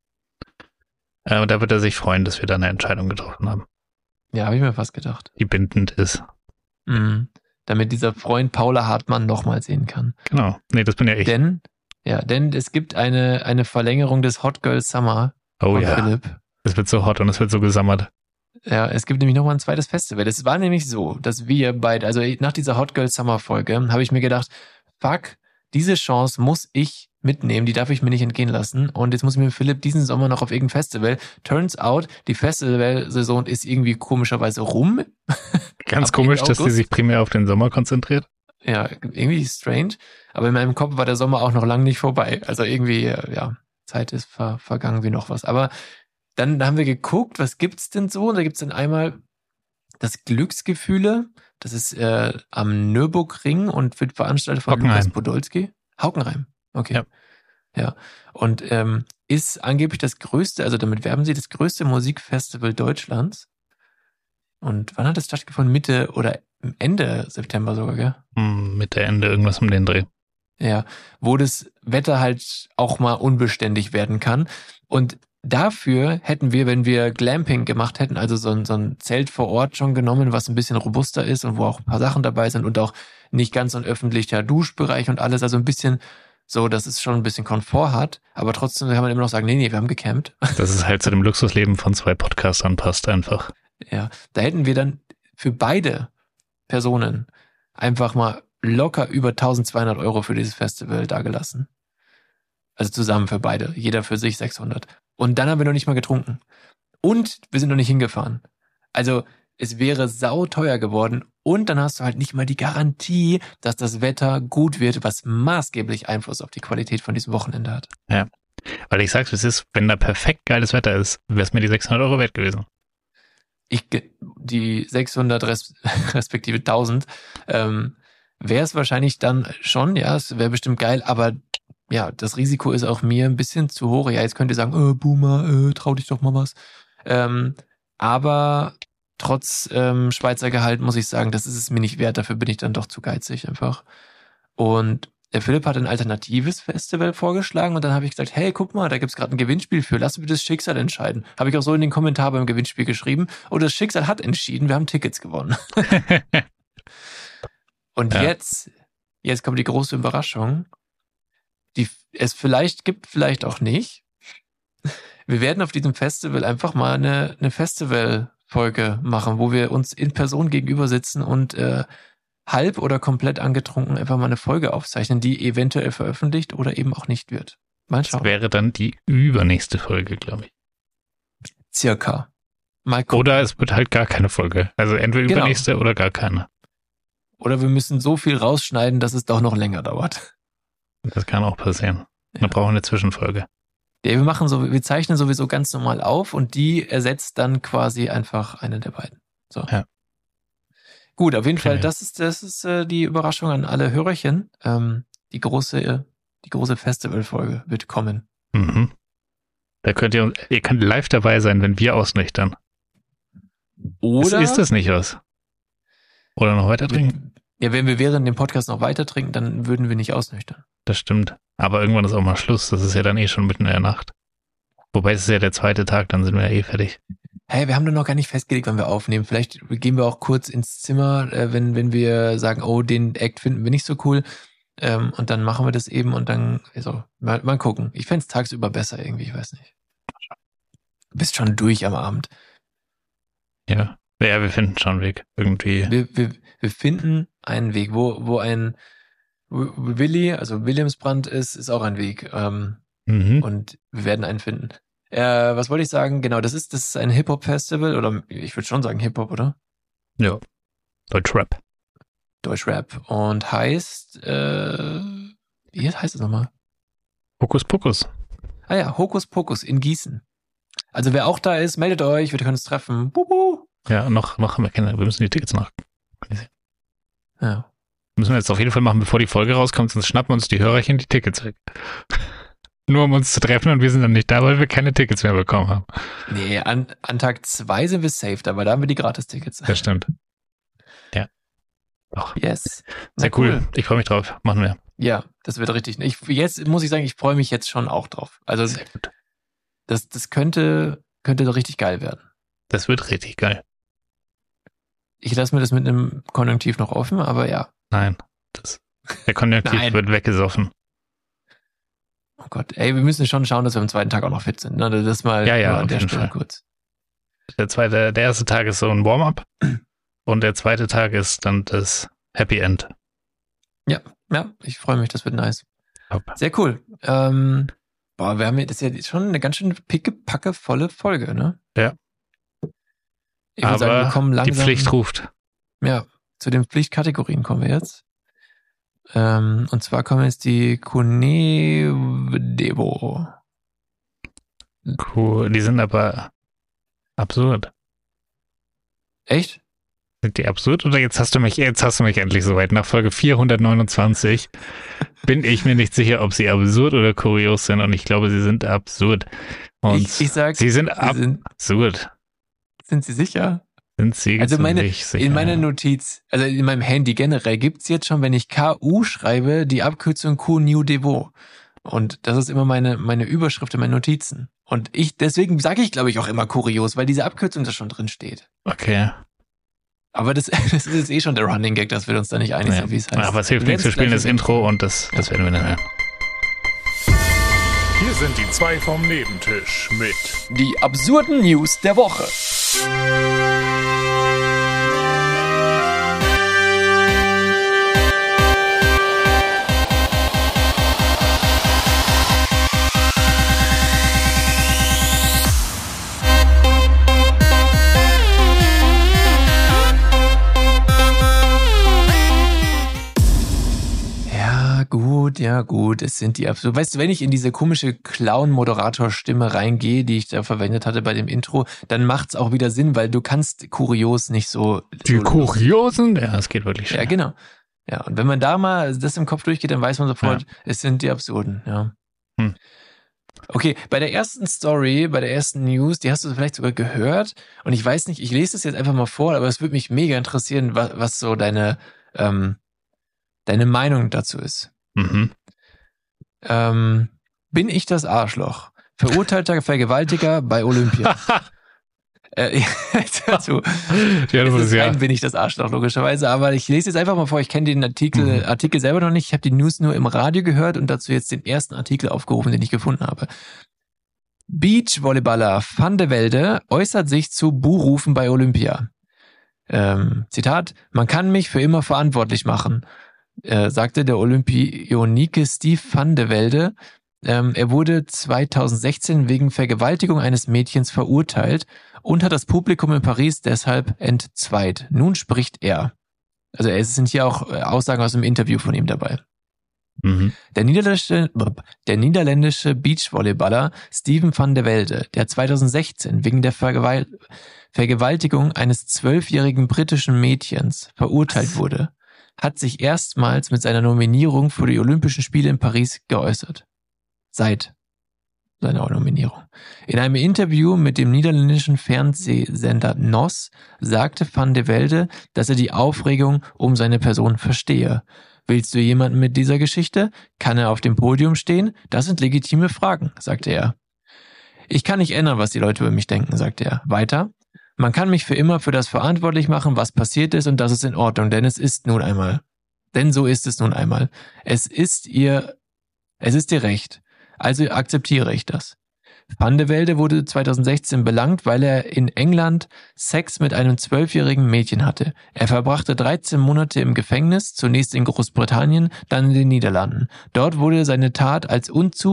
Und da wird er sich freuen, dass wir da eine Entscheidung getroffen haben. Ja, habe ich mir fast gedacht. Die bindend ist. Mhm. Damit dieser Freund Paula Hartmann nochmal sehen kann. Genau. Nee, das bin ja ich. Denn es gibt eine Verlängerung des Hot Girl Summer von Philipp. Es wird so hot und es wird so gesammert. Ja, es gibt nämlich nochmal ein zweites Festival. Es war nämlich so, dass wir beide, also nach dieser Hot Girl Summer Folge, habe ich mir gedacht, fuck, diese Chance muss ich mitnehmen, die darf ich mir nicht entgehen lassen. Und jetzt muss ich mit Philipp diesen Sommer noch auf irgendein Festival. Turns out, die Festivalsaison ist irgendwie komischerweise rum. Ganz komisch, dass die sich primär auf den Sommer konzentriert. Ja, irgendwie strange. Aber in meinem Kopf war der Sommer auch noch lange nicht vorbei. Also irgendwie, ja, Zeit ist vergangen wie noch was. Aber dann haben wir geguckt, was gibt's denn so? Und da gibt's dann einmal das Glücksgefühle. Das ist am Nürburgring und wird veranstaltet von Lukas Podolski. Haukenheim. Okay. Ja. Und ist angeblich das größte, also damit werben sie, das größte Musikfestival Deutschlands. Und wann hat das stattgefunden? Mitte oder Ende September sogar, gell? Mitte, Ende, irgendwas um den Dreh. Ja, wo das Wetter halt auch mal unbeständig werden kann. Und dafür hätten wir, wenn wir Glamping gemacht hätten, also so ein Zelt vor Ort schon genommen, was ein bisschen robuster ist und wo auch ein paar Sachen dabei sind und auch nicht ganz so ein öffentlicher Duschbereich und alles, also ein bisschen so, dass es schon ein bisschen Komfort hat, aber trotzdem kann man immer noch sagen, nee, wir haben gecampt. Dass es halt zu dem Luxusleben von 2 Podcastern passt einfach. Ja, da hätten wir dann für beide Personen einfach mal locker über 1200 € für dieses Festival dagelassen. Also zusammen für beide, jeder für sich 600. Und dann haben wir noch nicht mal getrunken. Und wir sind noch nicht hingefahren. Also es wäre sauteuer geworden und dann hast du halt nicht mal die Garantie, dass das Wetter gut wird, was maßgeblich Einfluss auf die Qualität von diesem Wochenende hat. Ja, weil ich sag's, es ist, wenn da perfekt geiles Wetter ist, wäre es mir die 600 € wert gewesen. Die 600 respektive 1000 wäre es wahrscheinlich dann schon, ja, es wäre bestimmt geil, aber ja, das Risiko ist auch mir ein bisschen zu hoch. Ja, jetzt könnt ihr sagen, Boomer, trau dich doch mal was. Aber trotz Schweizer Gehalt muss ich sagen, das ist es mir nicht wert, dafür bin ich dann doch zu geizig einfach. Und der Philipp hat ein alternatives Festival vorgeschlagen und dann habe ich gesagt, hey, guck mal, da gibt's gerade ein Gewinnspiel für, lass mir das Schicksal entscheiden. Habe ich auch so in den Kommentar beim Gewinnspiel geschrieben und das Schicksal hat entschieden, wir haben Tickets gewonnen. Und ja. Jetzt kommt die große Überraschung, die es vielleicht gibt, vielleicht auch nicht. Wir werden auf diesem Festival einfach mal eine Festivalfolge machen, wo wir uns in Person gegenüber sitzen und halb oder komplett angetrunken einfach mal eine Folge aufzeichnen, die eventuell veröffentlicht oder eben auch nicht wird. Mal schauen. Das wäre dann die übernächste Folge, glaube ich. Circa. Mal gucken. Oder es wird halt gar keine Folge. Also entweder übernächste oder gar keine. Oder wir müssen so viel rausschneiden, dass es doch noch länger dauert. Das kann auch passieren. Wir brauchen eine Zwischenfolge. Ja, wir zeichnen sowieso ganz normal auf und die ersetzt dann quasi einfach eine der beiden. So. Ja. Gut, auf jeden Fall, das ist die Überraschung an alle Hörerchen. Die große Festivalfolge wird kommen. Mhm. Da könnt ihr könnt live dabei sein, wenn wir ausnüchtern. Oder ist das nicht was? Oder noch weiter trinken? Ja, wenn wir während dem Podcast noch weiter trinken, dann würden wir nicht ausnüchtern. Das stimmt. Aber irgendwann ist auch mal Schluss. Das ist ja dann schon mitten in der Nacht. Wobei es ist ja der 2. Tag, dann sind wir ja fertig. Hey, wir haben doch noch gar nicht festgelegt, wann wir aufnehmen. Vielleicht gehen wir auch kurz ins Zimmer, wenn wir sagen, oh, den Act finden wir nicht so cool. Und dann machen wir das eben und dann, also, mal gucken. Ich fänd's tagsüber besser irgendwie, ich weiß nicht. Du bist schon durch am Abend. Ja, wir finden schon einen Weg. Irgendwie. Wir finden einen Weg, wo ein Willi, also Williamsbrand ist auch ein Weg. Und wir werden einen finden. Was wollte ich sagen? Genau, das ist ein Hip-Hop-Festival, oder ich würde schon sagen Hip-Hop, oder? Ja. Deutschrap. Deutschrap. Und heißt, wie heißt es nochmal? Hokus Pokus. Ah ja, Hokus Pokus in Gießen. Also wer auch da ist, meldet euch, wir können uns treffen. Bubu. Ja, noch haben wir keine, wir müssen die Tickets noch. Ja. Müssen wir jetzt auf jeden Fall machen, bevor die Folge rauskommt, sonst schnappen uns die Hörerchen die Tickets weg. Nur um uns zu treffen und wir sind dann nicht da, weil wir keine Tickets mehr bekommen haben. Nee, an Tag 2 sind wir safe da, weil da haben wir die Gratis-Tickets. Das stimmt. Ja. Doch. Yes. Sehr cool. Ich freue mich drauf. Machen wir. Ja, das wird richtig. Jetzt muss ich sagen, ich freue mich jetzt schon auch drauf. Also sehr gut. Das könnte doch richtig geil werden. Das wird richtig geil. Ich lasse mir das mit einem Konjunktiv noch offen, aber ja. Nein, der Konjunktiv wird weggesoffen. Oh Gott, ey, wir müssen schon schauen, dass wir am zweiten Tag auch noch fit sind. Ne? Das mal ja, an der Stelle kurz. Der erste Tag ist so ein Warm-up und der zweite Tag ist dann das Happy End. Ja, ich freue mich, das wird nice. Hopp. Sehr cool. Wir haben das ist ja schon eine ganz schön pickepacke volle Folge, ne? Ja. Ich würde sagen, wir kommen langsam. Die Pflicht ruft. Ja, zu den Pflichtkategorien kommen wir jetzt. Und zwar kommen jetzt die Kunedevo. Cool, die sind aber absurd. Echt? Sind die absurd oder jetzt hast du mich endlich soweit. Nach Folge 429 bin ich mir nicht sicher, ob sie absurd oder kurios sind und ich glaube, sie sind absurd. Und ich sag, sie sind absurd. Sind sie sicher? Sind sie also sicher? In meiner Notiz, also in meinem Handy generell, gibt's jetzt schon, wenn ich KU schreibe, die Abkürzung Kunedevo. Und das ist immer meine Überschrift in meinen Notizen. Und deswegen sage ich, glaube ich, auch immer kurios, weil diese Abkürzung da schon drin steht. Okay. Aber das ist jetzt eh schon der Running Gag, dass wir uns da nicht einig sind, wie es heißt. Aber es hilft nichts, wir spielen das Intro und das werden wir dann hören. Hier sind die zwei vom Nebentisch mit die absurden News der Woche. Ja gut, es sind die absolut. Weißt du, wenn ich in diese komische Clown-Moderator-Stimme reingehe, die ich da verwendet hatte bei dem Intro, dann macht's auch wieder Sinn, weil du kannst kurios nicht so. Die Kuriosen? Ja, es geht wirklich schnell. Ja, genau. Ja, und wenn man da mal das im Kopf durchgeht, dann weiß man sofort, es sind die Absurden, ja. Okay, bei der ersten Story, bei der ersten News, die hast du vielleicht sogar gehört und ich weiß nicht, ich lese das jetzt einfach mal vor, aber es würde mich mega interessieren, was so deine Meinung dazu ist. Mhm. Bin ich das Arschloch? Verurteilter Vergewaltiger bei Olympia. Dazu. Bin ich das Arschloch, logischerweise. Aber ich lese jetzt einfach mal vor. Ich kenne den Artikel selber noch nicht. Ich habe die News nur im Radio gehört und dazu jetzt den ersten Artikel aufgerufen, den ich gefunden habe. Beachvolleyballer Van de Velde äußert sich zu Buhrufen bei Olympia. Zitat: Man kann mich für immer verantwortlich machen, sagte der Olympionike Steve Van de Velde. Er wurde 2016 wegen Vergewaltigung eines Mädchens verurteilt und hat das Publikum in Paris deshalb entzweit. Nun spricht er. Also es sind hier auch Aussagen aus dem Interview von ihm dabei. Mhm. Der niederländische Beachvolleyballer Steven van de Velde, der 2016 wegen der Vergewaltigung eines 12-jährigen britischen Mädchens verurteilt wurde, hat sich erstmals mit seiner Nominierung für die Olympischen Spiele in Paris geäußert. Seit seiner Nominierung. In einem Interview mit dem niederländischen Fernsehsender NOS sagte Van de Velde, dass er die Aufregung um seine Person verstehe. Willst du jemanden mit dieser Geschichte? Kann er auf dem Podium stehen? Das sind legitime Fragen, sagte er. Ich kann nicht ändern, was die Leute über mich denken, sagte er. Weiter. Man kann mich für immer für das verantwortlich machen, was passiert ist, und das ist in Ordnung, denn so ist es nun einmal. Es ist ihr Recht. Also akzeptiere ich das. Van de Velde wurde 2016 belangt, weil er in England Sex mit einem 12-jährigen Mädchen hatte. Er verbrachte 13 Monate im Gefängnis, zunächst in Großbritannien, dann in den Niederlanden. Dort wurde seine Tat als Unzucht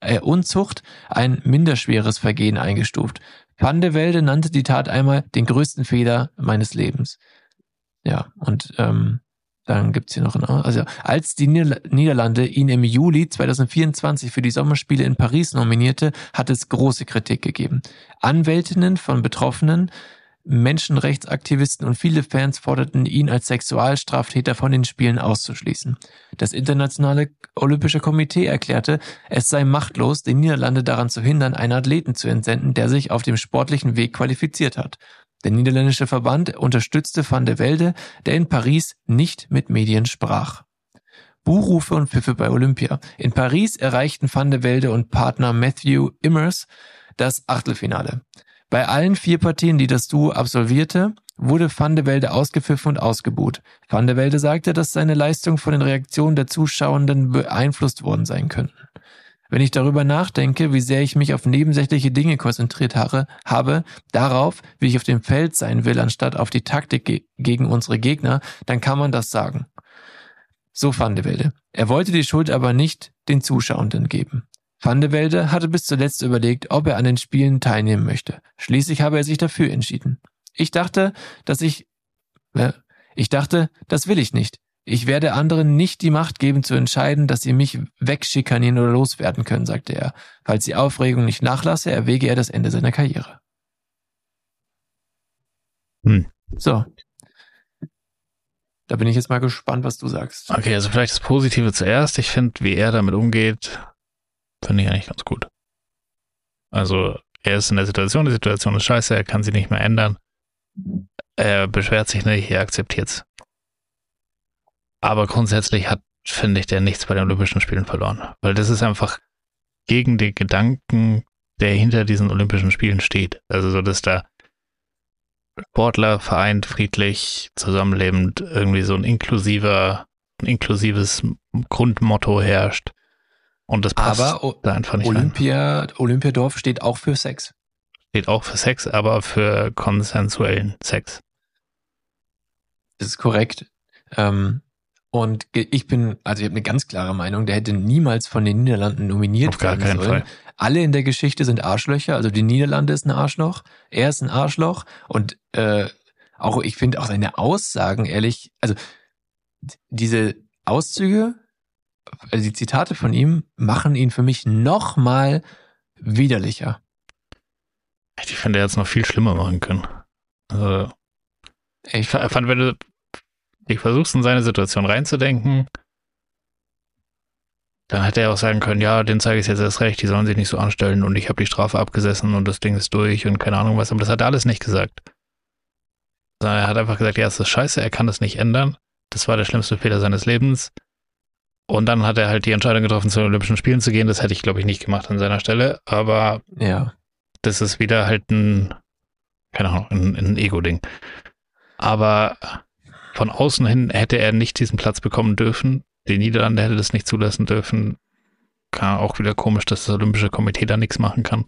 Unzucht ein minderschweres Vergehen eingestuft. Van de Velde nannte die Tat einmal den größten Fehler meines Lebens. Ja, und dann gibt's hier noch also als die Niederlande ihn im Juli 2024 für die Sommerspiele in Paris nominierte, hat es große Kritik gegeben. Anwältinnen von Betroffenen, Menschenrechtsaktivisten und viele Fans forderten ihn als Sexualstraftäter von den Spielen auszuschließen. Das Internationale Olympische Komitee erklärte, es sei machtlos, die Niederlande daran zu hindern, einen Athleten zu entsenden, der sich auf dem sportlichen Weg qualifiziert hat. Der niederländische Verband unterstützte Van de Velde, der in Paris nicht mit Medien sprach. Buhrufe und Pfiffe bei Olympia. In Paris erreichten Van de Velde und Partner Matthew Immers das Achtelfinale. Bei allen 4 Partien, die das Duo absolvierte, wurde Van de Velde ausgepfiffen und ausgebuht. Van de Velde sagte, dass seine Leistungen von den Reaktionen der Zuschauenden beeinflusst worden sein könnten. Wenn ich darüber nachdenke, wie sehr ich mich auf nebensächliche Dinge konzentriert habe, darauf, wie ich auf dem Feld sein will, anstatt auf die Taktik gegen unsere Gegner, dann kann man das sagen. So Van de Velde. Er wollte die Schuld aber nicht den Zuschauenden geben. Van de Velde hatte bis zuletzt überlegt, ob er an den Spielen teilnehmen möchte. Schließlich habe er sich dafür entschieden. Ich dachte, das will ich nicht. Ich werde anderen nicht die Macht geben zu entscheiden, dass sie mich wegschikanieren oder loswerden können, sagte er. Falls die Aufregung nicht nachlasse, erwäge er das Ende seiner Karriere. So. Da bin ich jetzt mal gespannt, was du sagst. Okay, also vielleicht das Positive zuerst. Ich finde, wie er damit umgeht, finde ich eigentlich ganz gut. Also, er ist in der Situation, die Situation ist scheiße, er kann sie nicht mehr ändern. Er beschwert sich nicht, er akzeptiert's. Aber grundsätzlich finde ich, der nichts bei den Olympischen Spielen verloren. Weil das ist einfach gegen den Gedanken, der hinter diesen Olympischen Spielen steht. Also so, dass da Sportler vereint, friedlich, zusammenlebend, irgendwie so ein inklusives Grundmotto herrscht. Und das passt da einfach nicht rein. Olympiadorf steht auch für Sex. Steht auch für Sex, aber für konsensuellen Sex. Das ist korrekt. Und ich habe eine ganz klare Meinung, der hätte niemals von den Niederlanden nominiert werden sollen. Auf gar keinen Fall. Alle in der Geschichte sind Arschlöcher, also die Niederlande ist ein Arschloch, er ist ein Arschloch und ich finde auch seine Aussagen, ehrlich, also diese Auszüge, also die Zitate von ihm machen ihn für mich noch mal widerlicher. Ich finde, er hätte es noch viel schlimmer machen können. Also, ich fand, wenn du dich versuchst, in seine Situation reinzudenken, dann hätte er auch sagen können, ja, den zeige ich jetzt erst recht, die sollen sich nicht so anstellen und ich habe die Strafe abgesessen und das Ding ist durch und keine Ahnung was, aber das hat er alles nicht gesagt. Sondern er hat einfach gesagt, ja, es ist scheiße, er kann das nicht ändern, das war der schlimmste Fehler seines Lebens und dann hat er halt die Entscheidung getroffen, zu den Olympischen Spielen zu gehen, das hätte ich, glaube ich, nicht gemacht an seiner Stelle, aber ja, das ist wieder halt ein Ego-Ding. Aber von außen hin hätte er nicht diesen Platz bekommen dürfen. Die Niederlande hätte das nicht zulassen dürfen. Auch wieder komisch, dass das Olympische Komitee da nichts machen kann.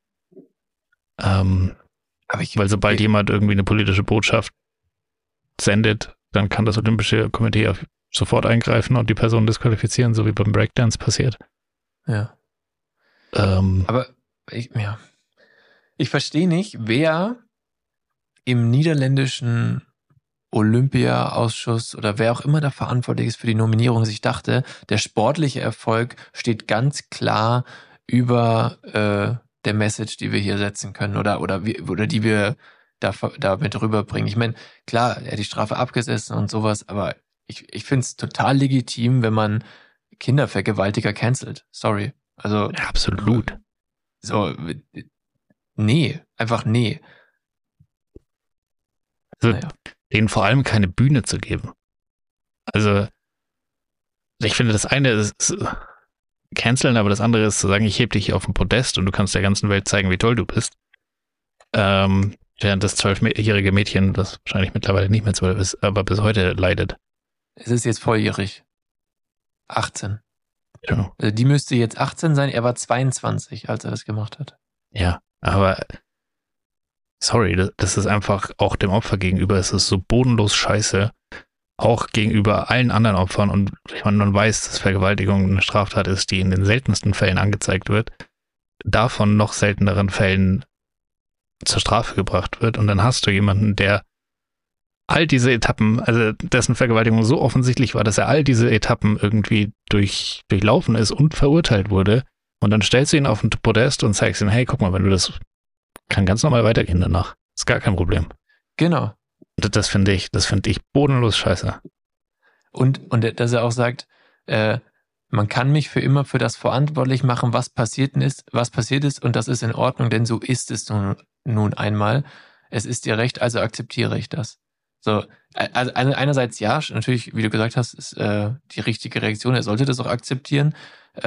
Weil sobald jemand irgendwie eine politische Botschaft sendet, dann kann das Olympische Komitee sofort eingreifen und die Person disqualifizieren, so wie beim Breakdance passiert. Ja. Aber ich verstehe nicht, wer im niederländischen Olympia-Ausschuss oder wer auch immer da verantwortlich ist für die Nominierung sich dachte, der sportliche Erfolg steht ganz klar über der Message, die wir hier setzen können oder die wir damit rüberbringen. Ich meine, klar, er hat die Strafe abgesessen und sowas, aber ich finde es total legitim, wenn man Kindervergewaltiger cancelt. Sorry. Also ja, absolut. So, nee, einfach nee. Also, denen vor allem keine Bühne zu geben. Also, ich finde, das eine ist canceln, aber das andere ist zu sagen, ich heb dich hier auf den Podest und du kannst der ganzen Welt zeigen, wie toll du bist. Während das 12-jährige Mädchen, das wahrscheinlich mittlerweile nicht mehr 12 ist, aber bis heute leidet. Es ist jetzt volljährig. 18. Ja. Also die müsste jetzt 18 sein, er war 22, als er das gemacht hat. Ja, aber sorry, das ist einfach auch dem Opfer gegenüber, es ist so bodenlos scheiße, auch gegenüber allen anderen Opfern, und ich meine, man weiß, dass Vergewaltigung eine Straftat ist, die in den seltensten Fällen angezeigt wird, davon noch selteneren Fällen zur Strafe gebracht wird. Und dann hast du jemanden, der all diese Etappen, also dessen Vergewaltigung so offensichtlich war, dass er all diese Etappen irgendwie durchlaufen ist und verurteilt wurde. Und dann stellst du ihn auf ein Podest und zeigst ihm, hey, guck mal, wenn du das, kann ganz normal weitergehen danach. Ist gar kein Problem. Genau. Das finde ich bodenlos scheiße. Und dass er auch sagt, man kann mich für immer für das verantwortlich machen, was passiert ist, und das ist in Ordnung, denn so ist es nun einmal. Es ist dir recht, also akzeptiere ich das. So, also einerseits ja, natürlich, wie du gesagt hast, ist die richtige Reaktion, er sollte das auch akzeptieren,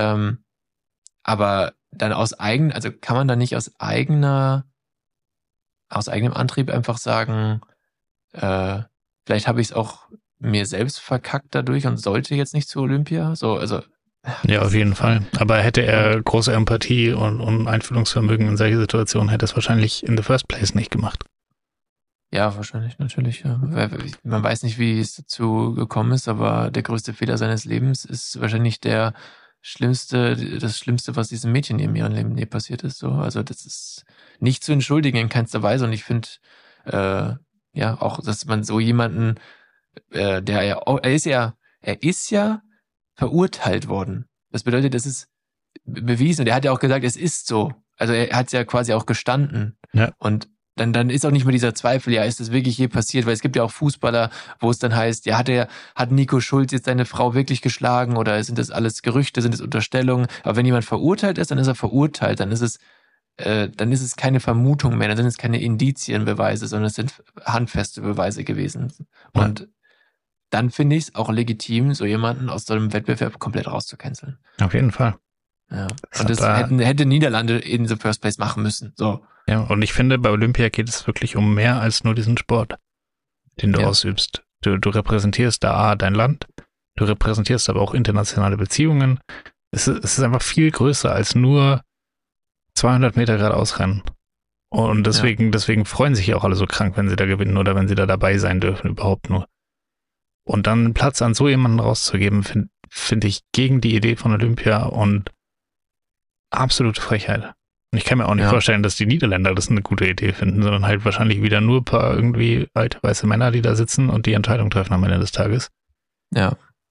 aber dann also kann man dann nicht aus eigenem Antrieb einfach sagen, vielleicht habe ich es auch mir selbst verkackt dadurch und sollte jetzt nicht zu Olympia. So, also. Ja, auf jeden Fall. Aber hätte er große Empathie und Einfühlungsvermögen in solche Situationen, hätte er es wahrscheinlich in the first place nicht gemacht. Ja, wahrscheinlich, natürlich. Ja. Man weiß nicht, wie es dazu gekommen ist, aber der größte Fehler seines Lebens ist wahrscheinlich das Schlimmste, was diesem Mädchen in ihrem Leben passiert ist. So, also das ist nicht zu entschuldigen in keinster Weise. Und ich finde, auch, dass man so jemanden, er ist ja verurteilt worden. Das bedeutet, das ist bewiesen. Und er hat ja auch gesagt, es ist so. Also er hat es ja quasi auch gestanden. Ja. Und dann ist auch nicht mehr dieser Zweifel, ja, ist das wirklich je passiert? Weil es gibt ja auch Fußballer, wo es dann heißt, ja, hat Nico Schulz jetzt seine Frau wirklich geschlagen oder sind das alles Gerüchte, sind das Unterstellungen? Aber wenn jemand verurteilt ist, dann ist er verurteilt, dann ist es keine Vermutung mehr, dann sind es keine Indizienbeweise, sondern es sind handfeste Beweise gewesen. Ja. Und dann finde ich es auch legitim, so jemanden aus so einem Wettbewerb komplett rauszucanceln. Auf jeden Fall. Ja. Und das hätte Niederlande in the first place machen müssen. So. Ja, und ich finde, bei Olympia geht es wirklich um mehr als nur diesen Sport, den du ausübst. Du repräsentierst da dein Land, du repräsentierst aber auch internationale Beziehungen. Es ist einfach viel größer als nur 200 Meter geradeaus rennen. Und deswegen freuen sich ja auch alle so krank, wenn sie da gewinnen oder wenn sie da dabei sein dürfen, überhaupt nur. Und dann einen Platz an so jemanden rauszugeben, finde ich gegen die Idee von Olympia und absolute Frechheit. Und ich kann mir auch nicht vorstellen, dass die Niederländer das eine gute Idee finden, sondern halt wahrscheinlich wieder nur ein paar irgendwie alte weiße Männer, die da sitzen und die Entscheidung treffen am Ende des Tages. Ja.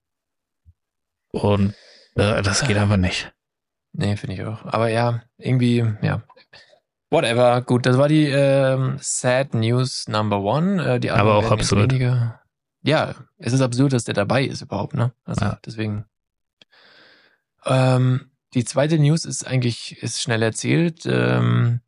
Und das geht einfach nicht. Nee, finde ich auch. Aber ja, irgendwie, ja. Whatever. Gut, das war die Sad News Number 1. Die aber auch absurd. Ja, es ist absurd, dass der dabei ist überhaupt, ne? Also deswegen. Die zweite News ist schnell erzählt. Also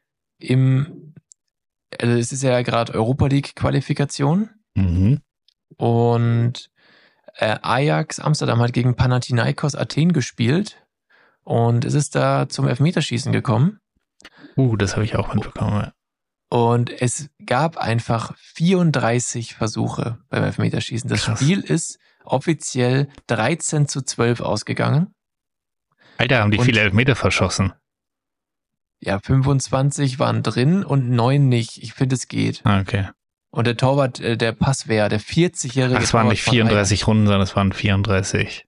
es ist ja gerade Europa League Qualifikation. Mhm. Und Ajax Amsterdam hat gegen Panathinaikos Athen gespielt und es ist da zum Elfmeterschießen gekommen. Das habe ich auch mitbekommen. Ja. Und es gab einfach 34 Versuche beim Elfmeterschießen. Das Spiel ist offiziell 13-12 ausgegangen. Alter, haben die viele Elfmeter verschossen? Ja, 25 waren drin und 9 nicht. Ich finde, es geht. Okay. Und der Torwart, der Passwehr, der 40-jährige Torwart. Es waren nicht 34 Runden, sondern es waren 34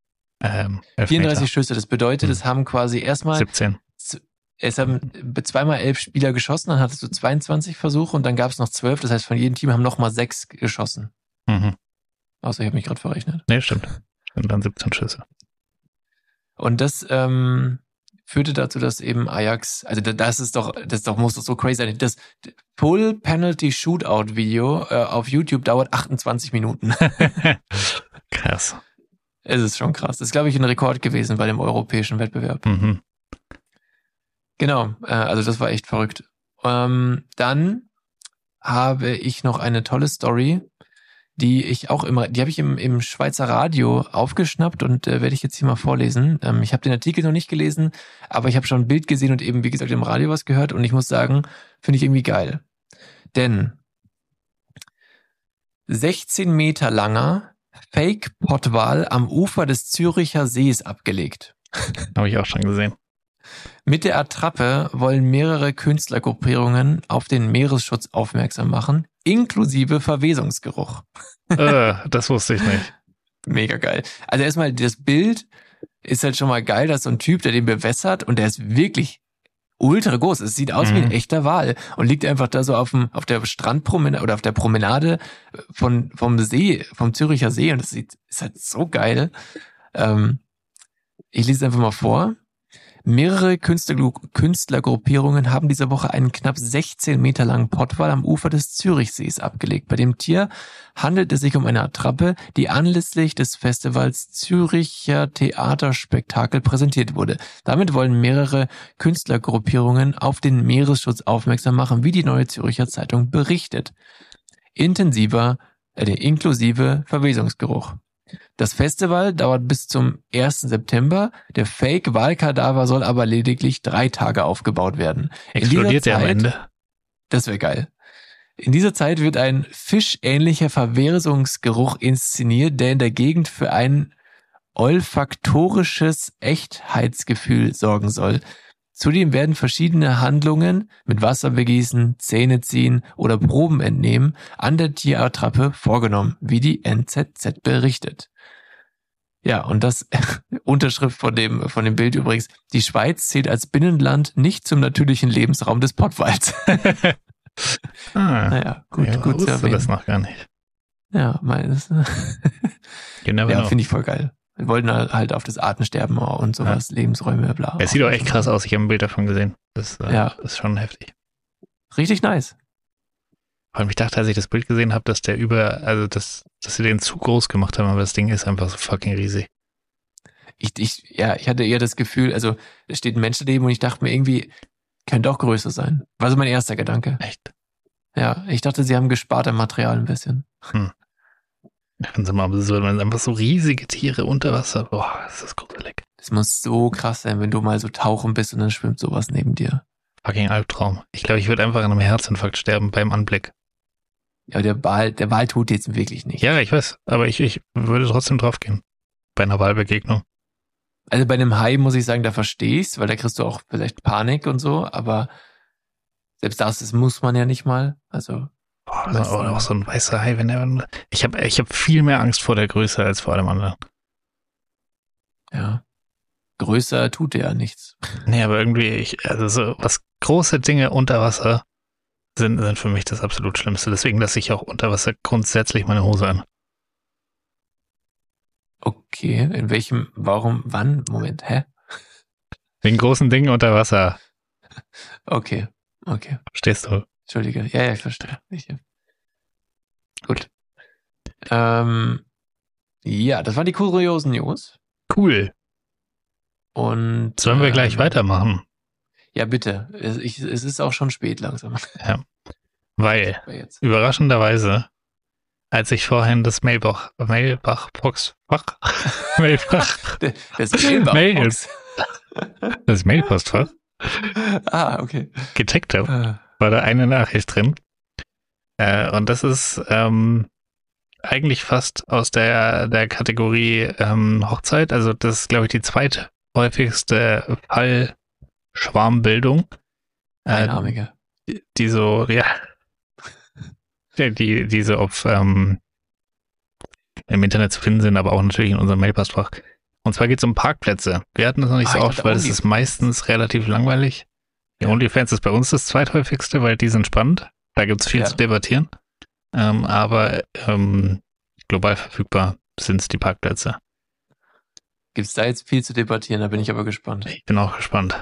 34 Schüsse. Das bedeutet, es haben quasi erstmal 17. Es haben zweimal 11 Spieler geschossen, dann hattest du 22 Versuche und dann gab es noch 12. Das heißt, von jedem Team haben nochmal 6 geschossen. Mhm. Außer ich habe mich gerade verrechnet. Nee, stimmt. Und dann 17 Schüsse. Und das führte dazu, dass eben Ajax, also muss doch so crazy sein. Das Full Penalty Shootout Video auf YouTube dauert 28 Minuten. Krass. Es ist schon krass. Das ist, glaube ich, ein Rekord gewesen bei dem europäischen Wettbewerb. Mhm. Genau, also das war echt verrückt. Dann habe ich noch eine tolle Story, die habe ich im Schweizer Radio aufgeschnappt und werde ich jetzt hier mal vorlesen. Ich habe den Artikel noch nicht gelesen, aber ich habe schon ein Bild gesehen und eben, wie gesagt, im Radio was gehört und ich muss sagen, finde ich irgendwie geil. Denn 16 Meter langer Fake-Pottwal am Ufer des Züricher Sees abgelegt. Habe ich auch schon gesehen. Mit der Attrappe wollen mehrere Künstlergruppierungen auf den Meeresschutz aufmerksam machen. inklusive Verwesungsgeruch. Das wusste ich nicht. Mega geil. Also erstmal, das Bild ist halt schon mal geil, dass so ein Typ, der den bewässert und der ist wirklich ultra groß. Es sieht aus wie ein echter Wal und liegt einfach da so auf der Strandpromenade oder auf der Promenade vom See, vom Züricher See und das ist halt so geil. Ich lese einfach mal vor. Mehrere Künstlergruppierungen haben diese Woche einen knapp 16 Meter langen Pottwal am Ufer des Zürichsees abgelegt. Bei dem Tier handelt es sich um eine Attrappe, die anlässlich des Festivals Züricher Theaterspektakel präsentiert wurde. Damit wollen mehrere Künstlergruppierungen auf den Meeresschutz aufmerksam machen, wie die Neue Züricher Zeitung berichtet. Inklusive Verwesungsgeruch. Das Festival dauert bis zum 1. September. Der Fake-Walkadaver soll aber lediglich 3 Tage aufgebaut werden. Explodiert der am Ende? Das wäre geil. In dieser Zeit wird ein fischähnlicher Verwesungsgeruch inszeniert, der in der Gegend für ein olfaktorisches Echtheitsgefühl sorgen soll. Zudem werden verschiedene Handlungen mit Wasser begießen, Zähne ziehen oder Proben entnehmen an der Tierattrappe vorgenommen, wie die NZZ berichtet. Ja, und das Unterschrift von dem Bild übrigens. Die Schweiz zählt als Binnenland nicht zum natürlichen Lebensraum des Pottwals. Naja, gut zu erwähnen. Das noch gar nicht. Ja, meines. Ja, finde ich voll geil. Wir wollten halt auf das Artensterben und sowas, Lebensräume, bla. Es sieht auch echt krass aus. Ich habe ein Bild davon gesehen. Das ist schon heftig. Richtig nice. Vor allem, ich dachte, als ich das Bild gesehen habe, dass dass sie den zu groß gemacht haben, aber das Ding ist einfach so fucking riesig. Ich hatte eher das Gefühl, also da steht ein Mensch daneben und ich dachte mir irgendwie, könnte auch größer sein. War so mein erster Gedanke. Echt? Ja, ich dachte, sie haben gespart am Material ein bisschen. Ich finde es immer absurd, wenn einfach so riesige Tiere unter Wasser, boah, das ist gruselig. Das muss so krass sein, wenn du mal so tauchen bist und dann schwimmt sowas neben dir. Fucking Albtraum. Ich glaube, ich würde einfach an einem Herzinfarkt sterben beim Anblick. Ja, der Wal tut jetzt wirklich nicht. Ja, ich weiß, aber ich würde trotzdem draufgehen. Bei einer Walbegegnung. Also bei einem Hai muss ich sagen, da verstehe ich's, weil da kriegst du auch vielleicht Panik und so, aber selbst das muss man ja nicht mal. Also oder auch so ein weißer Hai, ich hab viel mehr Angst vor der Größe als vor allem anderen. Ja. Größer tut ja nichts. Nee, aber irgendwie, was große Dinge unter Wasser sind für mich das absolut Schlimmste. Deswegen lasse ich auch unter Wasser grundsätzlich meine Hose an. Okay, in welchem, warum, wann? Moment, hä? Wegen großen Dingen unter Wasser. Okay. Verstehst du? Entschuldige, ja, ich verstehe. Gut. Ja, das waren die kuriosen News. Cool. Und sollen wir gleich weitermachen? Ja, bitte. Es ist auch schon spät langsam. Ja. Weil, überraschenderweise, als ich vorhin das Mailbach-Postfach okay. gecheckt habe, war da eine Nachricht drin. Und das ist eigentlich fast aus der Kategorie Hochzeit. Also das ist, glaube ich, die zweithäufigste Fallschwarmbildung. Einarmige. Die so, ja. Die so auf im Internet zu finden sind, aber auch natürlich in unserem Mailpostfach. Und zwar geht es um Parkplätze. Wir hatten das noch nicht so oft, weil das ist meistens relativ langweilig. Die OnlyFans ist bei uns das zweithäufigste, weil die sind spannend. Da gibt es viel zu debattieren. Aber global verfügbar sind es die Parkplätze. Gibt es da jetzt viel zu debattieren? Da bin ich aber gespannt. Ich bin auch gespannt.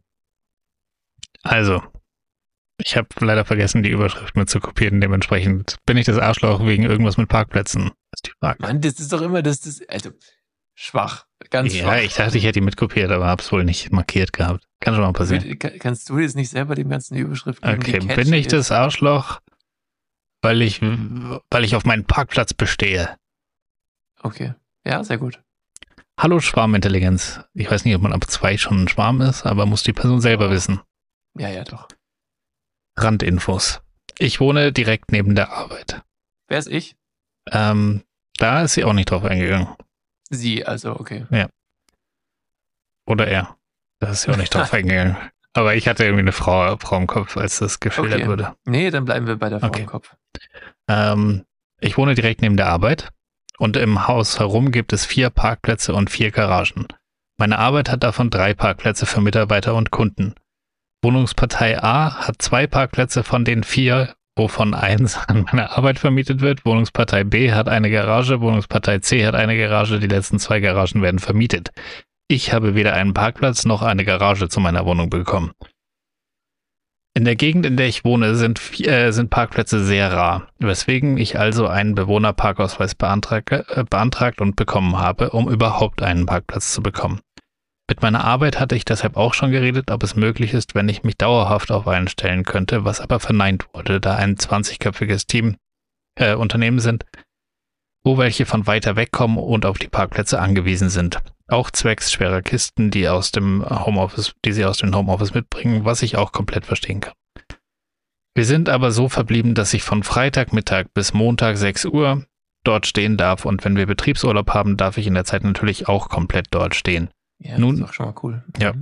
Also, ich habe leider vergessen, die Überschrift mit zu kopieren. Dementsprechend bin ich das Arschloch wegen irgendwas mit Parkplätzen. Das ist die Frage. Mann, das ist doch immer also schwach. Ganz schwach. Ja, ich dachte, ich hätte die mitkopiert, aber hab's wohl nicht markiert gehabt. Kann schon mal passieren. Kannst du jetzt nicht selber dem ganzen die Überschrift geben? Okay, bin ich das Arschloch, weil ich auf meinen Parkplatz bestehe? Okay, ja, sehr gut. Hallo Schwarmintelligenz. Ich weiß nicht, ob man ab 2 schon ein Schwarm ist, aber muss die Person selber wissen. Ja, doch. Randinfos. Ich wohne direkt neben der Arbeit. Wer ist ich? Da ist sie auch nicht drauf eingegangen. Sie, also, okay. Ja. Oder er. Da ist sie auch nicht drauf eingegangen. Aber ich hatte irgendwie eine Frau im Kopf, als das geschildert wurde. Nee, dann bleiben wir bei der Frau im Kopf. Ich wohne direkt neben der Arbeit und im Haus herum gibt es 4 Parkplätze und 4 Garagen. Meine Arbeit hat davon 3 Parkplätze für Mitarbeiter und Kunden. Wohnungspartei A hat 2 Parkplätze von den 4, wovon 1 an meine Arbeit vermietet wird. Wohnungspartei B hat eine Garage, Wohnungspartei C hat eine Garage, die letzten 2 Garagen werden vermietet. Ich habe weder einen Parkplatz noch eine Garage zu meiner Wohnung bekommen. In der Gegend, in der ich wohne, sind Parkplätze sehr rar, weswegen ich also einen Bewohnerparkausweis beantragt und bekommen habe, um überhaupt einen Parkplatz zu bekommen. Mit meiner Arbeit hatte ich deshalb auch schon geredet, ob es möglich ist, wenn ich mich dauerhaft auf einen stellen könnte, was aber verneint wurde, da ein 20-köpfiges Unternehmen sind, wo welche von weiter weg kommen und auf die Parkplätze angewiesen sind. Auch zwecks schwerer Kisten, die sie aus dem Homeoffice mitbringen, was ich auch komplett verstehen kann. Wir sind aber so verblieben, dass ich von Freitagmittag bis Montag 6 Uhr dort stehen darf und wenn wir Betriebsurlaub haben, darf ich in der Zeit natürlich auch komplett dort stehen. Ja, das ist auch schon mal cool. Ja.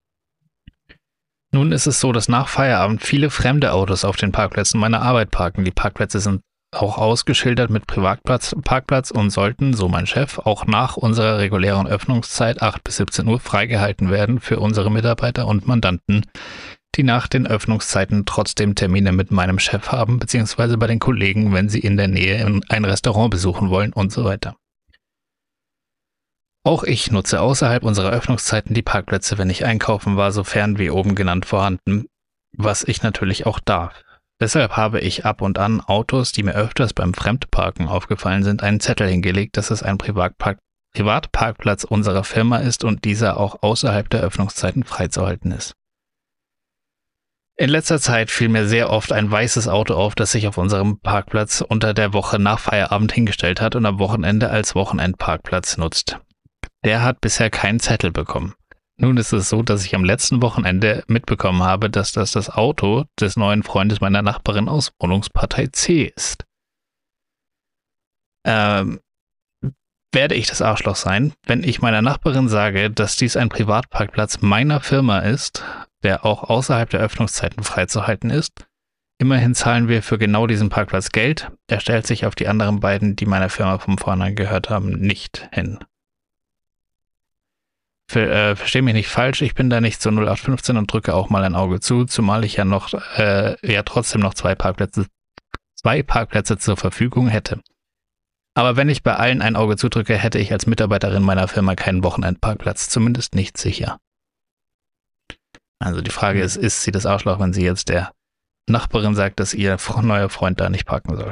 Nun ist es so, dass nach Feierabend viele fremde Autos auf den Parkplätzen meiner Arbeit parken. Die Parkplätze sind auch ausgeschildert mit Privatparkplatz und sollten, so mein Chef, auch nach unserer regulären Öffnungszeit 8 bis 17 Uhr freigehalten werden für unsere Mitarbeiter und Mandanten, die nach den Öffnungszeiten trotzdem Termine mit meinem Chef haben, beziehungsweise bei den Kollegen, wenn sie in der Nähe ein Restaurant besuchen wollen und so weiter. Auch ich nutze außerhalb unserer Öffnungszeiten die Parkplätze, wenn ich einkaufen war, sofern wie oben genannt vorhanden, was ich natürlich auch darf. Deshalb habe ich ab und an Autos, die mir öfters beim Fremdparken aufgefallen sind, einen Zettel hingelegt, dass es ein Privatparkplatz unserer Firma ist und dieser auch außerhalb der Öffnungszeiten freizuhalten ist. In letzter Zeit fiel mir sehr oft ein weißes Auto auf, das sich auf unserem Parkplatz unter der Woche nach Feierabend hingestellt hat und am Wochenende als Wochenendparkplatz nutzt. Der hat bisher keinen Zettel bekommen. Nun ist es so, dass ich am letzten Wochenende mitbekommen habe, dass das Auto des neuen Freundes meiner Nachbarin aus Wohnungspartei C ist. Werde ich das Arschloch sein, wenn ich meiner Nachbarin sage, dass dies ein Privatparkplatz meiner Firma ist, der auch außerhalb der Öffnungszeiten freizuhalten ist? Immerhin zahlen wir für genau diesen Parkplatz Geld. Er stellt sich auf die anderen beiden, die meiner Firma vom Vornherein gehört haben, nicht hin. Versteh mich nicht falsch, ich bin da nicht so 0815 und drücke auch mal ein Auge zu, zumal ich ja trotzdem noch zwei Parkplätze zur Verfügung hätte. Aber wenn ich bei allen ein Auge zudrücke, hätte ich als Mitarbeiterin meiner Firma keinen Wochenendparkplatz, zumindest nicht sicher. Also die Frage ist sie das Arschloch, wenn sie jetzt der Nachbarin sagt, dass ihr neuer Freund da nicht parken soll?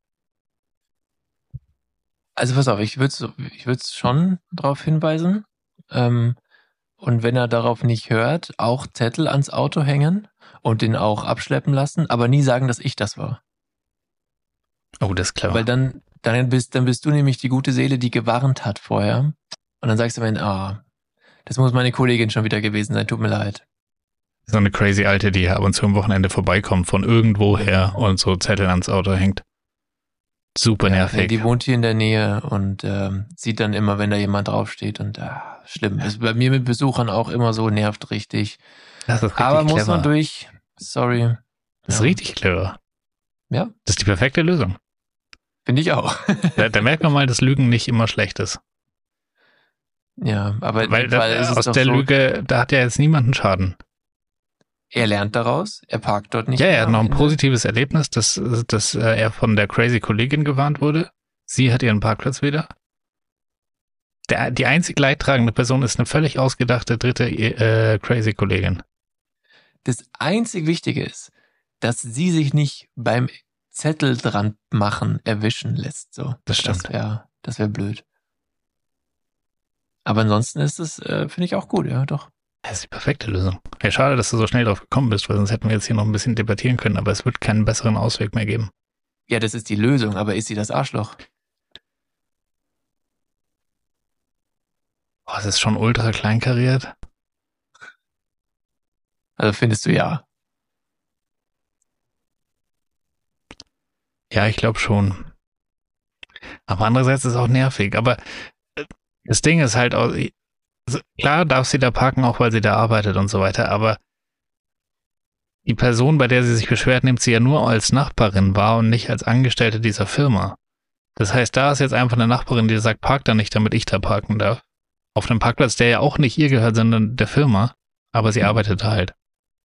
Also pass auf, ich würde schon darauf hinweisen. Und wenn er darauf nicht hört, auch Zettel ans Auto hängen und den auch abschleppen lassen, aber nie sagen, dass ich das war. Oh, das ist clever. Weil dann bist du nämlich die gute Seele, die gewarnt hat vorher. Und dann sagst du mir, das muss meine Kollegin schon wieder gewesen sein, tut mir leid. So eine crazy Alte, die ab und zu am Wochenende vorbeikommt von irgendwoher und so Zettel ans Auto hängt. Super nervig. Ja, die wohnt hier in der Nähe und sieht dann immer, wenn da jemand draufsteht und schlimm. Ist bei mir mit Besuchern auch immer so, nervt richtig. Das ist richtig aber clever. muss man durch. Sorry. Das ist richtig clever. Ja. Das ist die perfekte Lösung. Finde ich auch. Da merkt man mal, dass Lügen nicht immer schlecht ist. Ja, aber weil ist es aus doch der so, Lüge, da hat ja jetzt niemanden Schaden. er lernt daraus, er parkt dort nicht Ja, mehr er hat noch am ein Ende. positives Erlebnis, dass er von der crazy Kollegin gewarnt wurde. Sie hat ihren Parkplatz wieder. Die einzig leidtragende Person ist eine völlig ausgedachte dritte crazy Kollegin. Das einzig Wichtige ist, dass sie sich nicht beim Zettel dran machen erwischen lässt. So. Das stimmt. Das wäre blöd. Aber ansonsten ist es, finde ich auch gut, ja, doch. Das ist die perfekte Lösung. Ja, schade, dass du so schnell drauf gekommen bist, weil sonst hätten wir jetzt hier noch ein bisschen debattieren können, aber es wird keinen besseren Ausweg mehr geben. Ja, das ist die Lösung, aber ist sie das Arschloch? Oh, es ist schon ultra kleinkariert. Also findest du ja. Ja, ich glaube schon. Aber andererseits ist es auch nervig. Aber das Ding ist halt auch, klar darf sie da parken, auch weil sie da arbeitet und so weiter, aber die Person, bei der sie sich beschwert, nimmt sie ja nur als Nachbarin wahr und nicht als Angestellte dieser Firma. Das heißt, da ist jetzt einfach eine Nachbarin, die sagt, park da nicht, damit ich da parken darf. Auf einem Parkplatz, der ja auch nicht ihr gehört, sondern der Firma. Aber sie arbeitet da halt.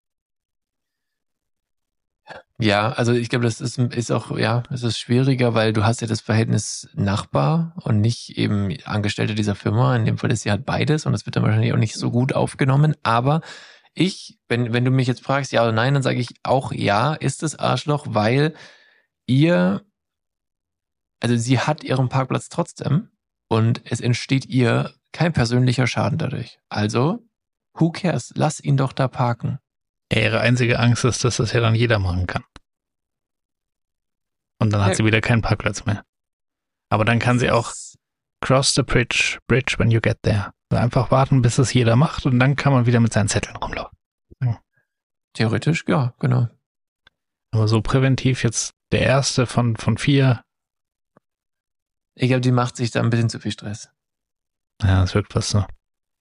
Ja, also ich glaube, das ist auch, ja, es ist schwieriger, weil du hast ja das Verhältnis Nachbar und nicht eben Angestellte dieser Firma. In dem Fall ist sie halt beides und das wird dann wahrscheinlich auch nicht so gut aufgenommen. Aber wenn du mich jetzt fragst, ja oder nein, dann sage ich auch ja, ist es Arschloch, weil sie hat ihren Parkplatz trotzdem und es entsteht ihr kein persönlicher Schaden dadurch. Also, who cares? Lass ihn doch da parken. Ja, ihre einzige Angst ist, dass das ja dann jeder machen kann. Und dann hat sie wieder keinen Parkplatz mehr. Aber dann kann sie auch cross the bridge when you get there. Also einfach warten, bis es jeder macht und dann kann man wieder mit seinen Zetteln rumlaufen. Theoretisch, ja, genau. Aber so präventiv jetzt der erste von 4. Ich glaube, die macht sich da ein bisschen zu viel Stress. Ja, das wirkt fast so.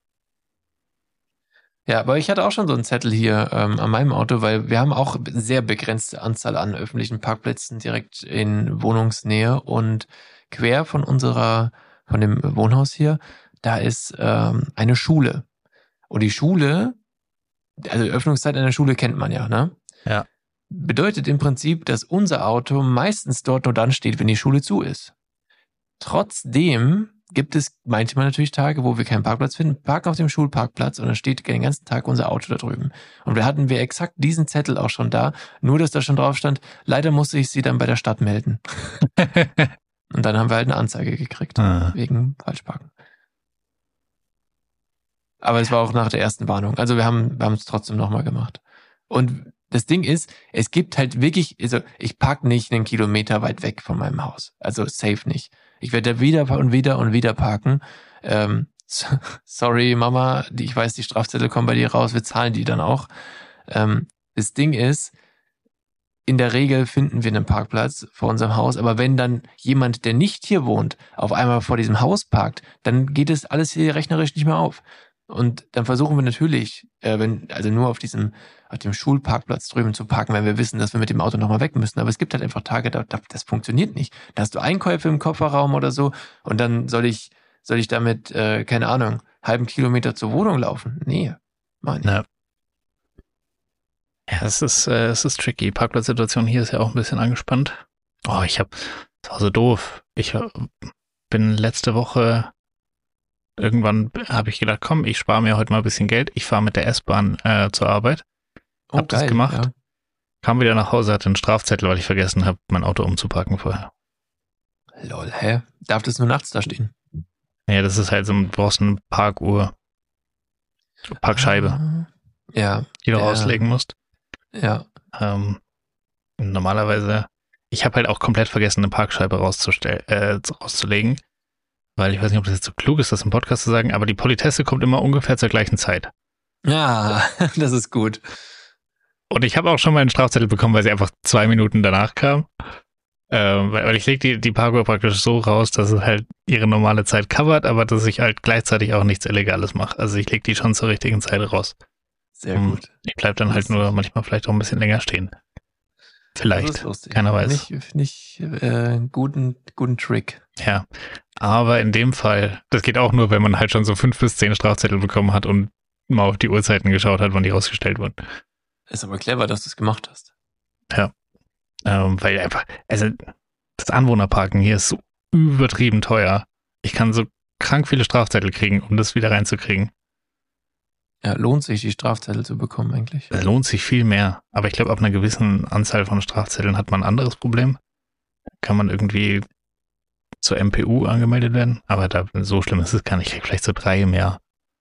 Ja, aber ich hatte auch schon so einen Zettel hier an meinem Auto, weil wir haben auch eine sehr begrenzte Anzahl an öffentlichen Parkplätzen direkt in Wohnungsnähe und quer von dem Wohnhaus hier, da ist eine Schule. Und die Schule, also Öffnungszeit einer Schule kennt man ja, ne? Ja. Bedeutet im Prinzip, dass unser Auto meistens dort nur dann steht, wenn die Schule zu ist. Trotzdem gibt es manchmal natürlich Tage, wo wir keinen Parkplatz finden, parken auf dem Schulparkplatz und dann steht den ganzen Tag unser Auto da drüben. Und wir hatten exakt diesen Zettel auch schon da, nur dass da schon drauf stand, leider musste ich sie dann bei der Stadt melden. Und dann haben wir halt eine Anzeige gekriegt, wegen Falschparken. Aber es war auch nach der ersten Warnung. Also wir haben es trotzdem nochmal gemacht. Und das Ding ist, es gibt halt wirklich, also ich park nicht einen Kilometer weit weg von meinem Haus. Also safe nicht. Ich werde da wieder und wieder parken. Sorry, Mama, ich weiß, die Strafzettel kommen bei dir raus, wir zahlen die dann auch. Das Ding ist, in der Regel finden wir einen Parkplatz vor unserem Haus, aber wenn dann jemand, der nicht hier wohnt, auf einmal vor diesem Haus parkt, dann geht es alles hier rechnerisch nicht mehr auf. Und dann versuchen wir natürlich, nur auf dem Schulparkplatz drüben zu parken, wenn wir wissen, dass wir mit dem Auto nochmal weg müssen. Aber es gibt halt einfach Tage, das funktioniert nicht. Da hast du Einkäufe im Kofferraum oder so und dann soll ich damit, keine Ahnung, halben Kilometer zur Wohnung laufen? Nee, Mann. Ja, es ist tricky. Die Parkplatzsituation hier ist ja auch ein bisschen angespannt. Das war so doof. Ich bin letzte Woche irgendwann habe ich gedacht, komm, ich spare mir heute mal ein bisschen Geld. Ich fahre mit der S-Bahn zur Arbeit. Hab das gemacht. Ja. Kam wieder nach Hause, hatte einen Strafzettel, weil ich vergessen habe, mein Auto umzuparken vorher. Lol, hä? Darf das nur nachts da stehen? Ja, das ist halt so, du brauchst eine Parkuhr. Parkscheibe. Ja. Die du rauslegen musst. Ja. Normalerweise, ich habe halt auch komplett vergessen, eine Parkscheibe rauszulegen. Weil ich weiß nicht, ob das jetzt so klug ist, das im Podcast zu sagen, aber die Politesse kommt immer ungefähr zur gleichen Zeit. Ja, das ist gut. Und ich habe auch schon mal einen Strafzettel bekommen, weil sie einfach 2 Minuten danach kam. Weil ich lege die Parkuhr praktisch so raus, dass es halt ihre normale Zeit covert, aber dass ich halt gleichzeitig auch nichts Illegales mache. Also ich lege die schon zur richtigen Zeit raus. Sehr gut. Ich bleibe dann halt nur manchmal vielleicht auch ein bisschen länger stehen. Vielleicht, keiner weiß. Finde ich guten Trick. Ja, aber in dem Fall, das geht auch nur, wenn man halt schon so 5 bis 10 Strafzettel bekommen hat und mal auf die Uhrzeiten geschaut hat, wann die rausgestellt wurden. Ist aber clever, dass du es gemacht hast. Ja, weil einfach, also das Anwohnerparken hier ist so übertrieben teuer. Ich kann so krank viele Strafzettel kriegen, um das wieder reinzukriegen. Ja, lohnt sich, die Strafzettel zu bekommen eigentlich? Das lohnt sich viel mehr. Aber ich glaube, ab einer gewissen Anzahl von Strafzetteln hat man ein anderes Problem. Kann man irgendwie zur MPU angemeldet werden. Aber so schlimm ist es gar nicht. Ich krieg vielleicht so 3 im Jahr.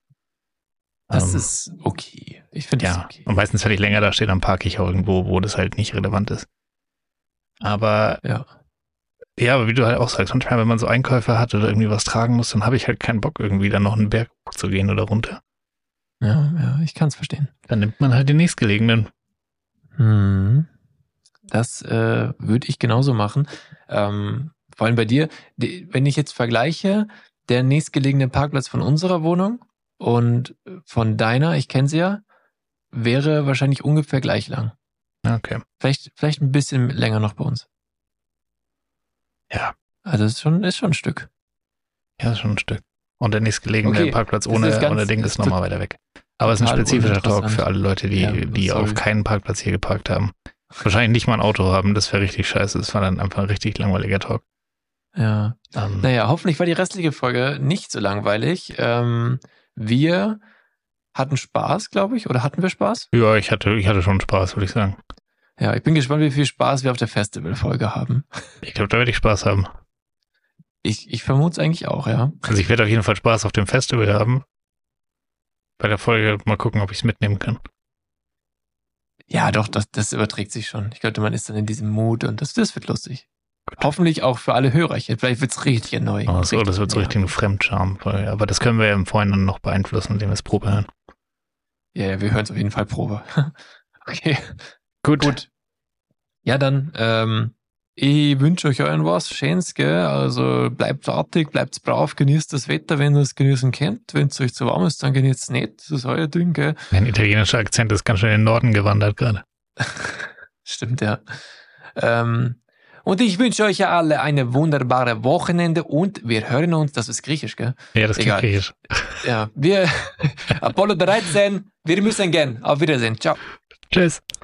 Das ist okay. Ich finde das okay. Und meistens, wenn ich länger da stehe, dann parke ich auch irgendwo, wo das halt nicht relevant ist. Aber aber wie du halt auch sagst, manchmal, wenn man so Einkäufe hat oder irgendwie was tragen muss, dann habe ich halt keinen Bock, irgendwie dann noch einen Berg zu gehen oder runter. Ja, ich kann es verstehen. Dann nimmt man halt den nächstgelegenen. Das würde ich genauso machen. Vor allem bei dir, wenn ich jetzt vergleiche, der nächstgelegene Parkplatz von unserer Wohnung und von deiner, ich kenne sie ja, wäre wahrscheinlich ungefähr gleich lang. Okay. Vielleicht ein bisschen länger noch bei uns. Ja. Also ist schon ein Stück. Ja, das ist schon ein Stück. Und der nächstgelegene Okay. Parkplatz Das ohne ist ganz- Ding ist nochmal weiter weg. Aber es ist ein total spezifischer Talk uninteressant. für alle Leute, die Ja, sorry. auf keinen Parkplatz hier geparkt haben. Wahrscheinlich nicht mal ein Auto haben, das wäre richtig scheiße. Das war dann einfach ein richtig langweiliger Talk. Ja. Naja, hoffentlich war die restliche Folge nicht so langweilig. Wir hatten Spaß, glaube ich. Oder hatten wir Spaß? Ja, ich hatte schon Spaß, würde ich sagen. Ja, ich bin gespannt, wie viel Spaß wir auf der Festivalfolge haben. Ich glaube, da werde ich Spaß haben. Ich vermute es eigentlich auch, ja. Also ich werde auf jeden Fall Spaß auf dem Festival haben. Bei der Folge mal gucken, ob ich es mitnehmen kann. Ja, doch, das überträgt sich schon. Ich glaube, man ist dann in diesem Mut und das wird lustig. Hoffentlich auch für alle Hörerchen. Vielleicht wird's richtig neu. Ach so, das wird so ja. richtig ein Fremdscham. Aber das können wir ja im Vorhinein noch beeinflussen, indem wir es Probe hören. Ja, wir hören es auf jeden Fall Probe. Okay, Gut. ja dann, ich wünsche euch allen was Schönes, gell? Also bleibt artig, bleibt brav, genießt das Wetter, wenn ihr es genießen könnt. Wenn es euch zu warm ist, dann genießt es nicht. Das ist euer Ding, gell? Mein italienischer Akzent ist ganz schön in den Norden gewandert gerade. Stimmt, ja. Und ich wünsche euch ja alle eine wunderbare Wochenende und wir hören uns, das ist griechisch, gell? Ja, das klingt Egal. griechisch. Ja, Apollo 13, wir müssen gehen. Auf Wiedersehen. Ciao. Tschüss.